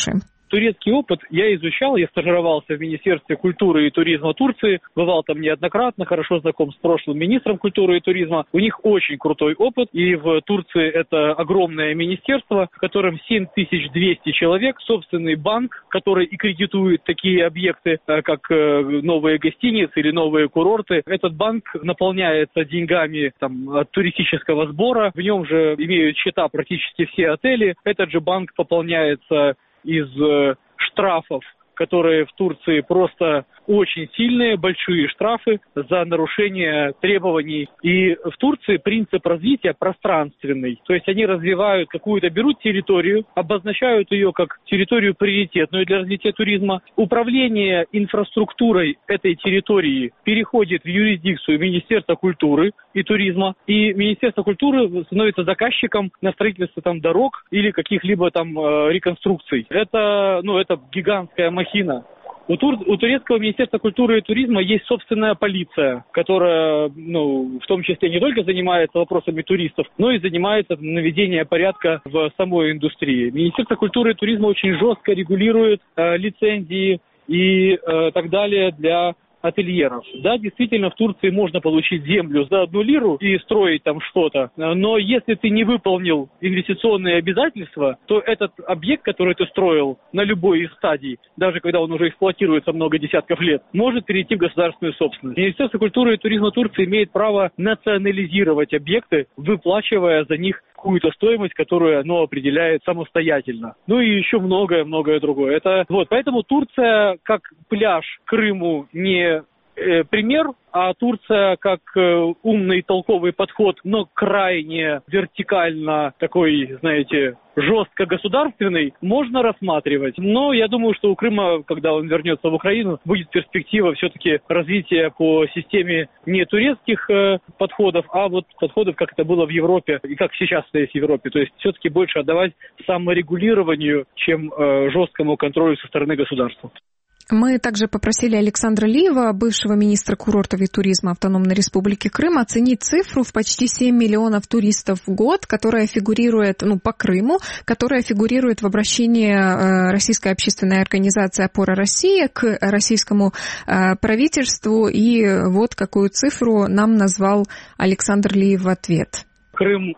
турецкий опыт я изучал, я стажировался в Министерстве культуры и туризма Турции, бывал там неоднократно, хорошо знаком с прошлым министром культуры и туризма. У них очень крутой опыт, и в Турции это огромное министерство, в котором семь тысяч двести человек, собственный банк, который и кредитует такие объекты, как новые гостиницы или новые курорты. Этот банк наполняется деньгами там, от туристического сбора, в нем же имеют счета практически все отели. Этот же банк пополняется из э, штрафов, которые в Турции просто очень сильные, большие штрафы за нарушение требований. И в Турции принцип развития пространственный. То есть они развивают какую-то, берут территорию, обозначают ее как территорию приоритетную для развития туризма. Управление инфраструктурой этой территории переходит в юрисдикцию Министерства культуры и туризма. И Министерство культуры становится заказчиком на строительство там дорог или каких-либо там э, реконструкций. Это, ну, это гигантская махина. У, тур, у турецкого Министерства культуры и туризма есть собственная полиция, которая, ну, в том числе не только занимается вопросами туристов, но и занимается наведением порядка в самой индустрии. Министерство культуры и туризма очень жестко регулирует э, лицензии и э, так далее для ательеров. Да, действительно, в Турции можно получить землю за одну лиру и строить там что-то, но если ты не выполнил инвестиционные обязательства, то этот объект, который ты строил на любой из стадий, даже когда он уже эксплуатируется много десятков лет, может перейти в государственную собственность. Министерство культуры и туризма Турции имеет право национализировать объекты, выплачивая за них какую-то стоимость, которую оно определяет самостоятельно. Ну и еще многое-многое другое. Это вот, поэтому Турция как пляж Крыму не э, пример, а Турция как э, умный толковый подход, но крайне вертикально такой, знаете, жестко государственный, можно рассматривать. Но я думаю, что у Крыма, когда он вернется в Украину, будет перспектива все-таки развития по системе не турецких э, подходов, а вот подходов, как это было в Европе и как сейчас есть в Европе. То есть все-таки больше отдавать саморегулированию, чем э, жесткому контролю со стороны государства. Мы также попросили Александра Лиева, бывшего министра курортов и туризма Автономной Республики Крым, оценить цифру в почти семь миллионов туристов в год, которая фигурирует, ну, по Крыму, которая фигурирует в обращении Российской общественной организации «Опора России» к российскому правительству. И вот какую цифру нам назвал Александр Лиев в ответ. Крым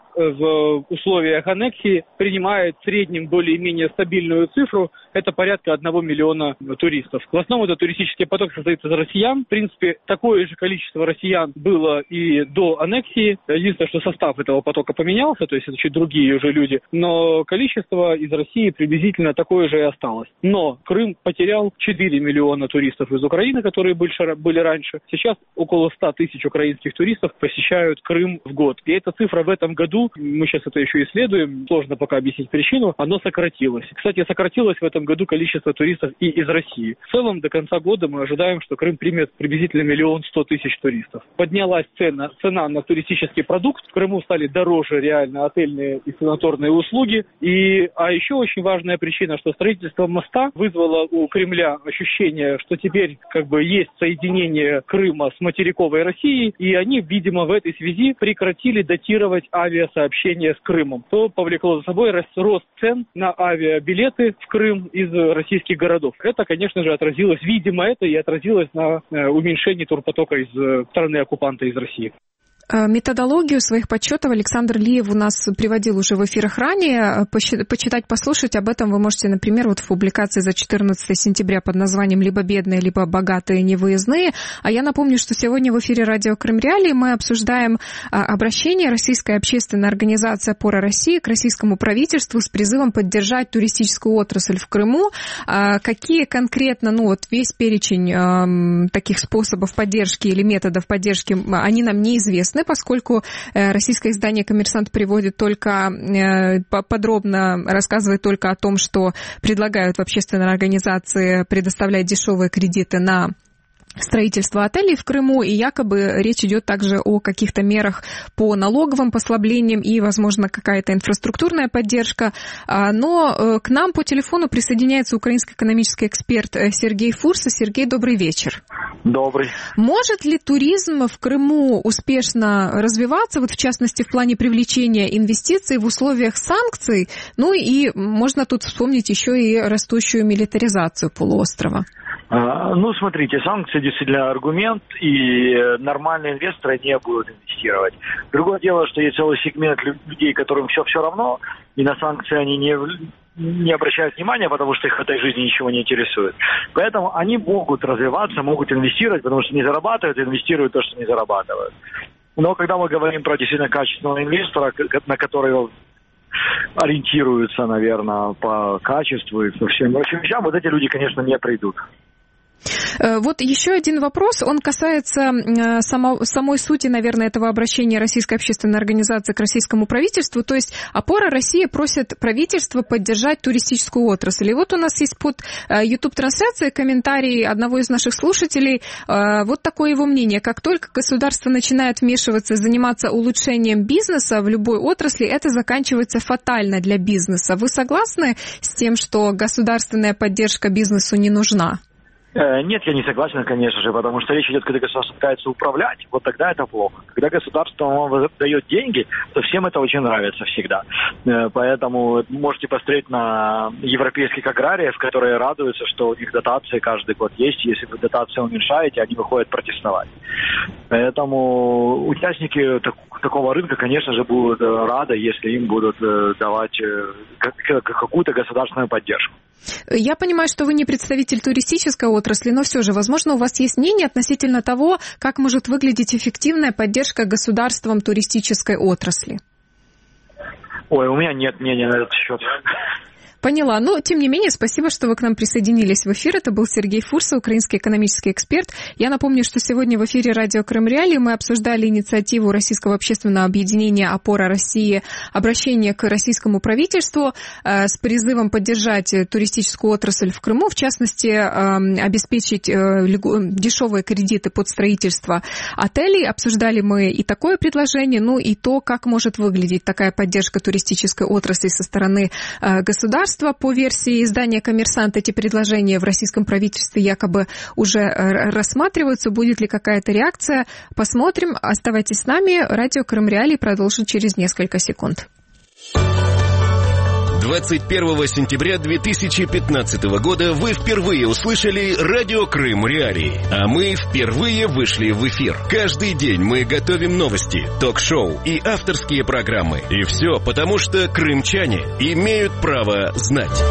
в условиях аннексии принимает в среднем более-менее стабильную цифру. Это порядка одного миллиона туристов. В основном это туристический поток состоит из россиян. В принципе, такое же количество россиян было и до аннексии. Единственное, что состав этого потока поменялся, то есть это чуть другие уже люди. Но количество из России приблизительно такое же и осталось. Но Крым потерял четыре миллиона туристов из Украины, которые были раньше. Сейчас около ста тысяч украинских туристов посещают Крым в год. И эта цифра в этом году, мы сейчас это еще исследуем, сложно пока объяснить причину, оно сократилось. Кстати, сократилось в этом году количество туристов и из России. В целом, до конца года мы ожидаем, что Крым примет приблизительно миллион сто тысяч туристов. Поднялась цена, цена на туристический продукт. В Крыму стали дороже реально отельные и санаторные услуги. И, а еще очень важная причина, что строительство моста вызвало у Кремля ощущение, что теперь как бы есть соединение Крыма с материковой Россией, и они, видимо, в этой связи прекратили датировать авиасообщение с Крымом. То повлекло за собой рост цен на авиабилеты в Крым из российских городов. Это, конечно же, отразилось, видимо, это и отразилось на уменьшении турпотока из страны-оккупанта, из России. Методологию своих подсчетов Александр Лиев у нас приводил уже в эфирах ранее. Почитать, послушать об этом вы можете, например, вот в публикации за четырнадцатое сентября под названием «Либо бедные, либо богатые невыездные». А я напомню, что сегодня в эфире радио Крым Реалии мы обсуждаем обращение Российской общественной организации «Опора России» к российскому правительству с призывом поддержать туристическую отрасль в Крыму. Какие конкретно, ну вот весь перечень таких способов поддержки или методов поддержки, они нам неизвестны, поскольку российское издание «Коммерсант» приводит только, подробно рассказывает только о том, что предлагают в общественной организации предоставлять дешевые кредиты на строительство отелей в Крыму, и якобы речь идет также о каких-то мерах по налоговым послаблениям и, возможно, какая-то инфраструктурная поддержка. Но к нам по телефону присоединяется украинский экономический эксперт Сергей Фурса. Сергей, добрый вечер. Добрый. Может ли туризм в Крыму успешно развиваться, вот в частности в плане привлечения инвестиций в условиях санкций? Ну и можно тут вспомнить еще и растущую милитаризацию полуострова. Ну, смотрите, санкции действительно аргумент, и нормальные инвесторы не будут инвестировать. Другое дело, что есть целый сегмент людей, которым все все равно, и на санкции они не, не обращают внимания, потому что их в этой жизни ничего не интересует. Поэтому они могут развиваться, могут инвестировать, потому что не зарабатывают, инвестируют то, что не зарабатывают. Но когда мы говорим про действительно качественного инвестора, на который ориентируются, наверное, по качеству и по всем прочим вещам, вот эти люди, конечно, не придут. Вот еще один вопрос, он касается само, самой сути, наверное, этого обращения Российской общественной организации к российскому правительству. То есть «Опора России» просит правительство поддержать туристическую отрасль. И вот у нас есть под YouTube-трансляцией комментарий одного из наших слушателей. Вот такое его мнение. Как только государство начинает вмешиваться и заниматься улучшением бизнеса в любой отрасли, это заканчивается фатально для бизнеса. Вы согласны с тем, что государственная поддержка бизнесу не нужна? Нет, я не согласен, конечно же, потому что речь идет, когда государство пытается управлять, вот тогда это плохо. Когда государство вам дает деньги, то всем это очень нравится всегда. Поэтому можете посмотреть на европейских аграриев, которые радуются, что у них дотации каждый год есть. Если вы дотации уменьшаете, они выходят протестовать. Поэтому участники такого рынка, конечно же, будут рады, если им будут давать какую-то государственную поддержку. Я понимаю, что вы не представитель туристической отрасли, но все же, возможно, у вас есть мнение относительно того, как может выглядеть эффективная поддержка государством туристической отрасли. Ой, у меня нет мнения на этот счет. Поняла. Но, тем не менее, спасибо, что вы к нам присоединились в эфир. Это был Сергей Фурса, украинский экономический эксперт. Я напомню, что сегодня в эфире радио Крым Реалии мы обсуждали инициативу Российского общественного объединения «Опора России», обращение к российскому правительству э, с призывом поддержать туристическую отрасль в Крыму, в частности, э, обеспечить э, дешевые кредиты под строительство отелей. Обсуждали мы и такое предложение, ну и то, как может выглядеть такая поддержка туристической отрасли со стороны э, государства. По версии издания «Коммерсант», эти предложения в российском правительстве якобы уже рассматриваются. Будет ли какая-то реакция? Посмотрим. Оставайтесь с нами. Радио Крым Реалии продолжит через несколько секунд. двадцать первого сентября две тысячи пятнадцатого года вы впервые услышали радио Крым Реалии, а мы впервые вышли в эфир. Каждый день мы готовим новости, ток-шоу и авторские программы. И все потому, что крымчане имеют право знать.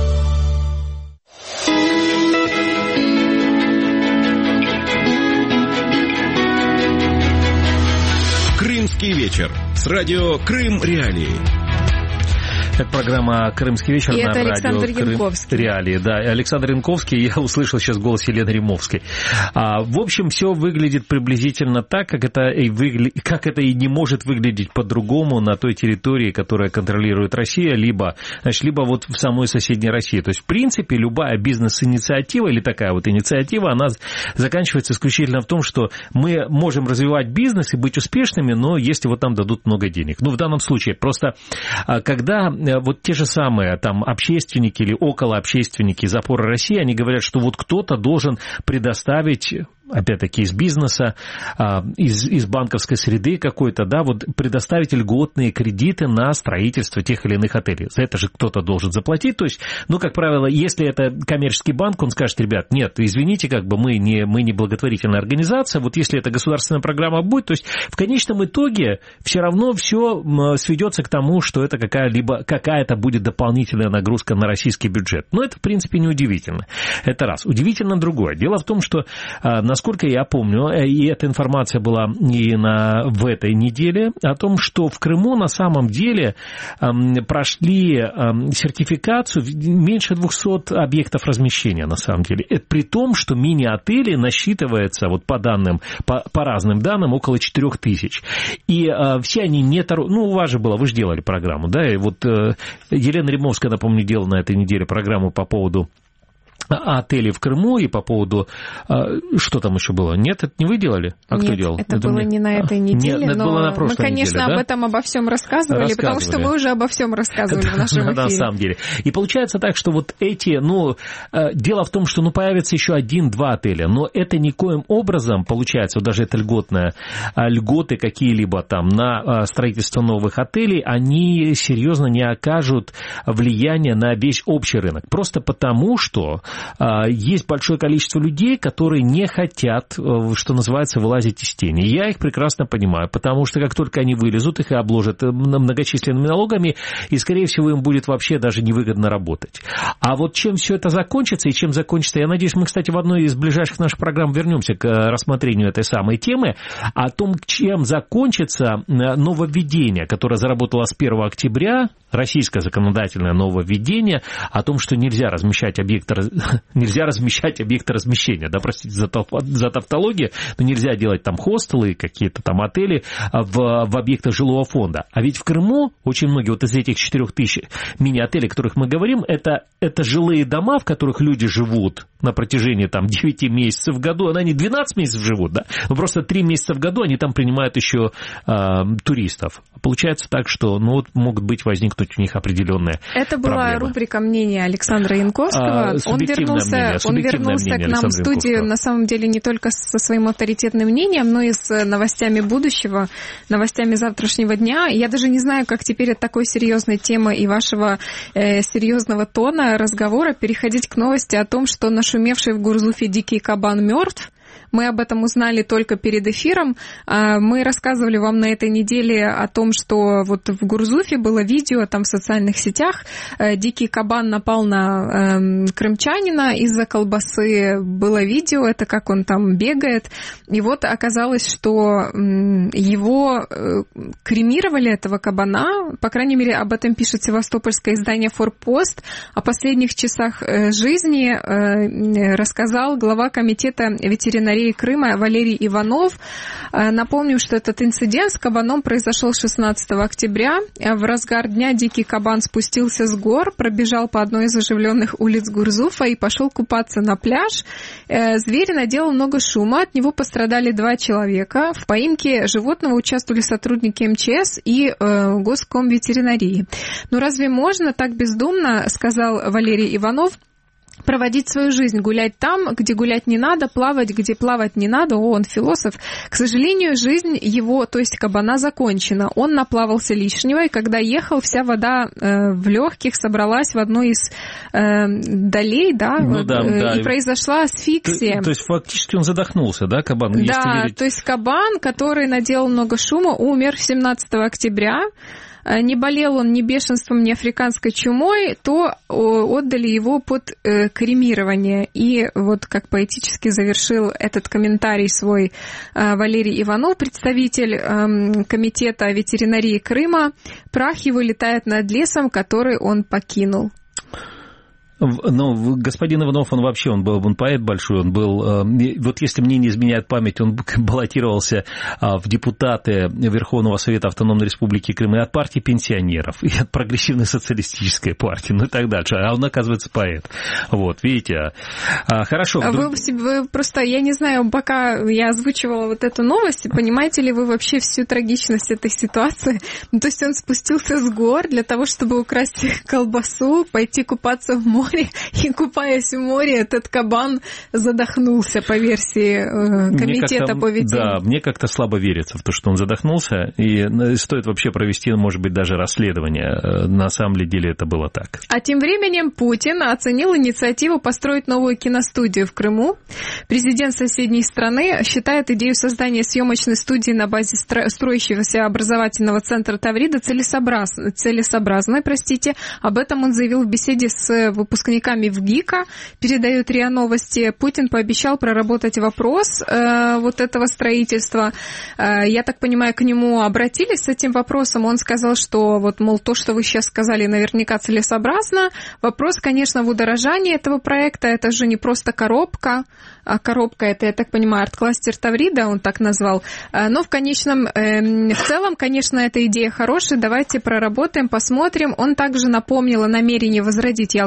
Крымский вечер с радио Крым Реалии. Это программа «Крымский вечер» и на это радио Александр Крым Янковский. Реалии. Да, Александр Янковский, я услышал сейчас голос Елены Римовской. А, в общем, все выглядит приблизительно так, как это, и выгля... как это и не может выглядеть по-другому на той территории, которая контролирует Россия, либо, значит, либо вот в самой соседней России. То есть, в принципе, любая бизнес-инициатива или такая вот инициатива, она заканчивается исключительно в том, что мы можем развивать бизнес и быть успешными, но если вот нам дадут много денег. Ну, в данном случае, просто когда вот те же самые там общественники или околообщественники из «Опоры России», они говорят, что вот кто-то должен предоставить, опять-таки, из бизнеса, из, из банковской среды какой-то, да, вот предоставить льготные кредиты на строительство тех или иных отелей. За это же кто-то должен заплатить. То есть, ну, как правило, если это коммерческий банк, он скажет: ребят, нет, извините, как бы мы не, мы не благотворительная организация, вот если эта государственная программа будет, то есть в конечном итоге все равно все сведется к тому, что это какая-либо, какая-то будет дополнительная нагрузка на российский бюджет. Но это, в принципе, не удивительно. Это раз. Удивительно другое. Дело в том, что на Насколько я помню, и эта информация была и на, в этой неделе, о том, что в Крыму на самом деле эм, прошли эм, сертификацию меньше двухсот объектов размещения, на самом деле. Это при том, что мини-отели насчитывается, вот по данным, по, по разным данным, около четырех тысяч. И э, все они не... Тор... Ну, у вас же было, вы же делали программу, да, и вот э, Елена Римовская, напомню, делала на этой неделе программу по поводу отели в Крыму и по поводу... Что там еще было? Нет, это не вы делали? А Нет, кто делал? это, это было мне... не на этой неделе, Нет, но это было на прошлой мы, конечно, неделе, да? об этом обо всем рассказывали, рассказывали, потому что мы уже обо всем рассказывали в нашем эфире. На самом деле. И получается так, что вот эти... Ну, дело в том, что ну, появится еще один-два отеля, но это никоим образом, получается, вот даже это льготное, льготы какие-либо там на строительство новых отелей, они серьезно не окажут влияния на весь общий рынок. Просто потому, что есть большое количество людей, которые не хотят, что называется, вылазить из тени. Я их прекрасно понимаю, потому что как только они вылезут, их и обложат многочисленными налогами, и, скорее всего, им будет вообще даже невыгодно работать. А вот чем все это закончится, и чем закончится, я надеюсь, мы, кстати, в одной из ближайших наших программ вернемся к рассмотрению этой самой темы, о том, чем закончится нововведение, которое заработало с первого октября, российское законодательное нововведение, о том, что нельзя размещать объекты, нельзя размещать объекты размещения, да, простите за, за тавтологию, но нельзя делать там хостелы, какие-то там отели в, в объектах жилого фонда. А ведь в Крыму очень многие вот из этих четырех тысяч мини-отелей, о которых мы говорим, это, это жилые дома, в которых люди живут на протяжении там девяти месяцев в году, они двенадцать месяцев живут, да, но просто три месяца в году они там принимают еще э, туристов. Получается так, что ну, вот могут быть возникнуть у них определенные Это была проблемы. Рубрика «Мнение» Александра Янковского. А, он вернулся, мнение, он вернулся к нам в студию, на самом деле, не только со своим авторитетным мнением, но и с новостями будущего, новостями завтрашнего дня. Я даже не знаю, как теперь от такой серьезной темы и вашего э, серьезного тона разговора переходить к новости о том, что нашумевший в Гурзуфе дикий кабан мертв. Мы об этом узнали только перед эфиром. Мы рассказывали вам на этой неделе о том, что вот в Гурзуфе было видео там в социальных сетях. Дикий кабан напал на крымчанина из-за колбасы. Было видео, это как он там бегает. И вот оказалось, что его кремировали, этого кабана. По крайней мере, об этом пишет севастопольское издание «Форпост». О последних часах жизни рассказал глава комитета ветеринарии Крыма Валерий Иванов. Напомню, что этот инцидент с кабаном произошел шестнадцатого октября. В разгар дня дикий кабан спустился с гор, пробежал по одной из оживленных улиц Гурзуфа и пошел купаться на пляж. Зверь наделал много шума, от него пострадали два человека. В поимке животного участвовали сотрудники эм че эс и Госкомветеринарии. Ну разве можно так бездумно, сказал Валерий Иванов, проводить свою жизнь, гулять там, где гулять не надо, плавать, где плавать не надо. О, он философ. К сожалению, жизнь его, то есть кабана, закончена. Он наплавался лишнего, и когда ехал, вся вода э, в легких собралась в одной из э, долей, да, ну, да, э, да, и произошла асфиксия. То, то есть фактически он задохнулся, да, кабан? Да, верить... то есть кабан, который наделал много шума, умер семнадцатого октября. Не болел он ни бешенством, ни африканской чумой, то отдали его под кремирование. И вот как поэтически завершил этот комментарий свой Валерий Иванов, представитель комитета ветеринарии Крыма, прах его летает над лесом, который он покинул. Ну, господин Иванов, он вообще, он был, он поэт большой, он был, вот если мне не изменяет память, он баллотировался в депутаты Верховного Совета Автономной Республики Крым и от партии пенсионеров, и от прогрессивной социалистической партии, ну и так дальше, а он, оказывается, поэт. Вот, видите, хорошо. Вы, вы просто, я не знаю, пока я озвучивала вот эту новость, понимаете ли вы вообще всю трагичность этой ситуации? Ну, то есть он спустился с гор для того, чтобы украсть колбасу, пойти купаться в море, и, купаясь в море, этот кабан задохнулся, по версии комитета по ветеринарии. Да, мне как-то слабо верится в то, что он задохнулся, и стоит вообще провести, может быть, даже расследование. На самом деле это было так. А тем временем Путин оценил инициативу построить новую киностудию в Крыму. Президент соседней страны считает идею создания съемочной студии на базе строящегося образовательного центра Таврида целесообразной. целесообразной, простите. Об этом он заявил в беседе с выпускниками выпускниками ВГИКа, передают РИА Новости. Путин пообещал проработать вопрос э, вот этого строительства. Э, я так понимаю, к нему обратились с этим вопросом. Он сказал, что вот, мол, то, что вы сейчас сказали, наверняка целесообразно. Вопрос, конечно, в удорожании этого проекта. Это же не просто коробка. А коробка, это, я так понимаю, арт-кластер Таврида, он так назвал. Но в конечном, э, в целом, конечно, эта идея хорошая. Давайте проработаем, посмотрим. Он также напомнил о намерении возродить Ялтинскую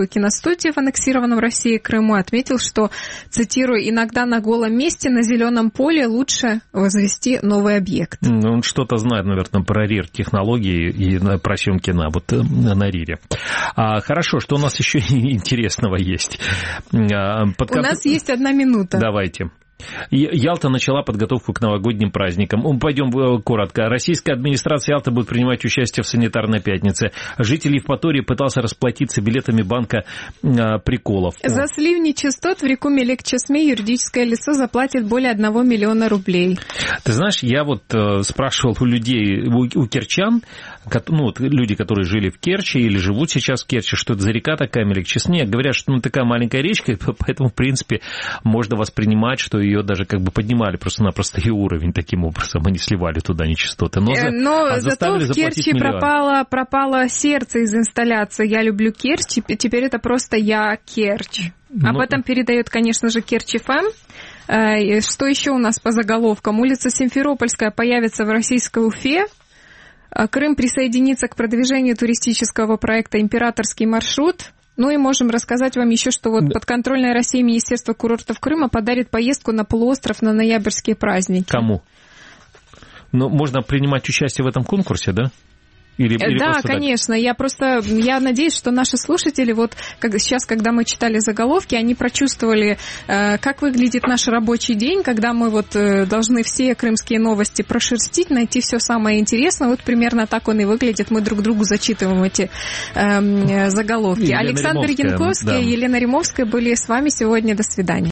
киностудии в аннексированном Россией Крыму, отметил, что, цитирую, «иногда на голом месте на зеленом поле лучше возвести новый объект». Ну, он что-то знает, наверное, про РИР-технологии и про съемки на, вот, на РИРе. А, хорошо, что у нас еще интересного есть? Под... У нас есть одна минута. Давайте. Ялта начала подготовку к новогодним праздникам. Пойдем коротко. Российская администрация Ялты будет принимать участие в санитарной пятнице. Житель Евпатории пытался расплатиться билетами банка а, приколов. За слив нечистот в реку Мелекчесме юридическое лицо заплатит более одного миллиона рублей. Ты знаешь, я вот э, спрашивал у людей, у, у керчан, ну, вот люди, которые жили в Керчи или живут сейчас в Керчи, что это за река такая Мелекчесме. Говорят, что ну, такая маленькая речка, поэтому, в принципе, можно воспринимать, что ее даже как бы поднимали просто-напросто и уровень таким образом, они сливали туда нечистоты. Но, за, Но а зато в Керчи пропало, пропало сердце из инсталляции «Я люблю Керчь», теперь это просто «Я Керчь». Об ну... этом передает, конечно же, Керчь эф эм. Что еще у нас по заголовкам? Улица Симферопольская появится в российской Уфе. Крым присоединится к продвижению туристического проекта «Императорский маршрут». Ну и можем рассказать вам еще, что вот подконтрольное России Министерство курортов Крыма подарит поездку на полуостров на ноябрьские праздники. Кому? Ну, можно принимать участие в этом конкурсе, да? Или, или да, конечно. Так? Я просто, я надеюсь, что наши слушатели, вот как, сейчас, когда мы читали заголовки, они прочувствовали, э, как выглядит наш рабочий день, когда мы вот э, должны все крымские новости прошерстить, найти все самое интересное. Вот примерно так он и выглядит. Мы друг другу зачитываем эти э, заголовки. Елена Александр Римовская, Янковский да. и Елена Римовская были с вами сегодня. До свидания.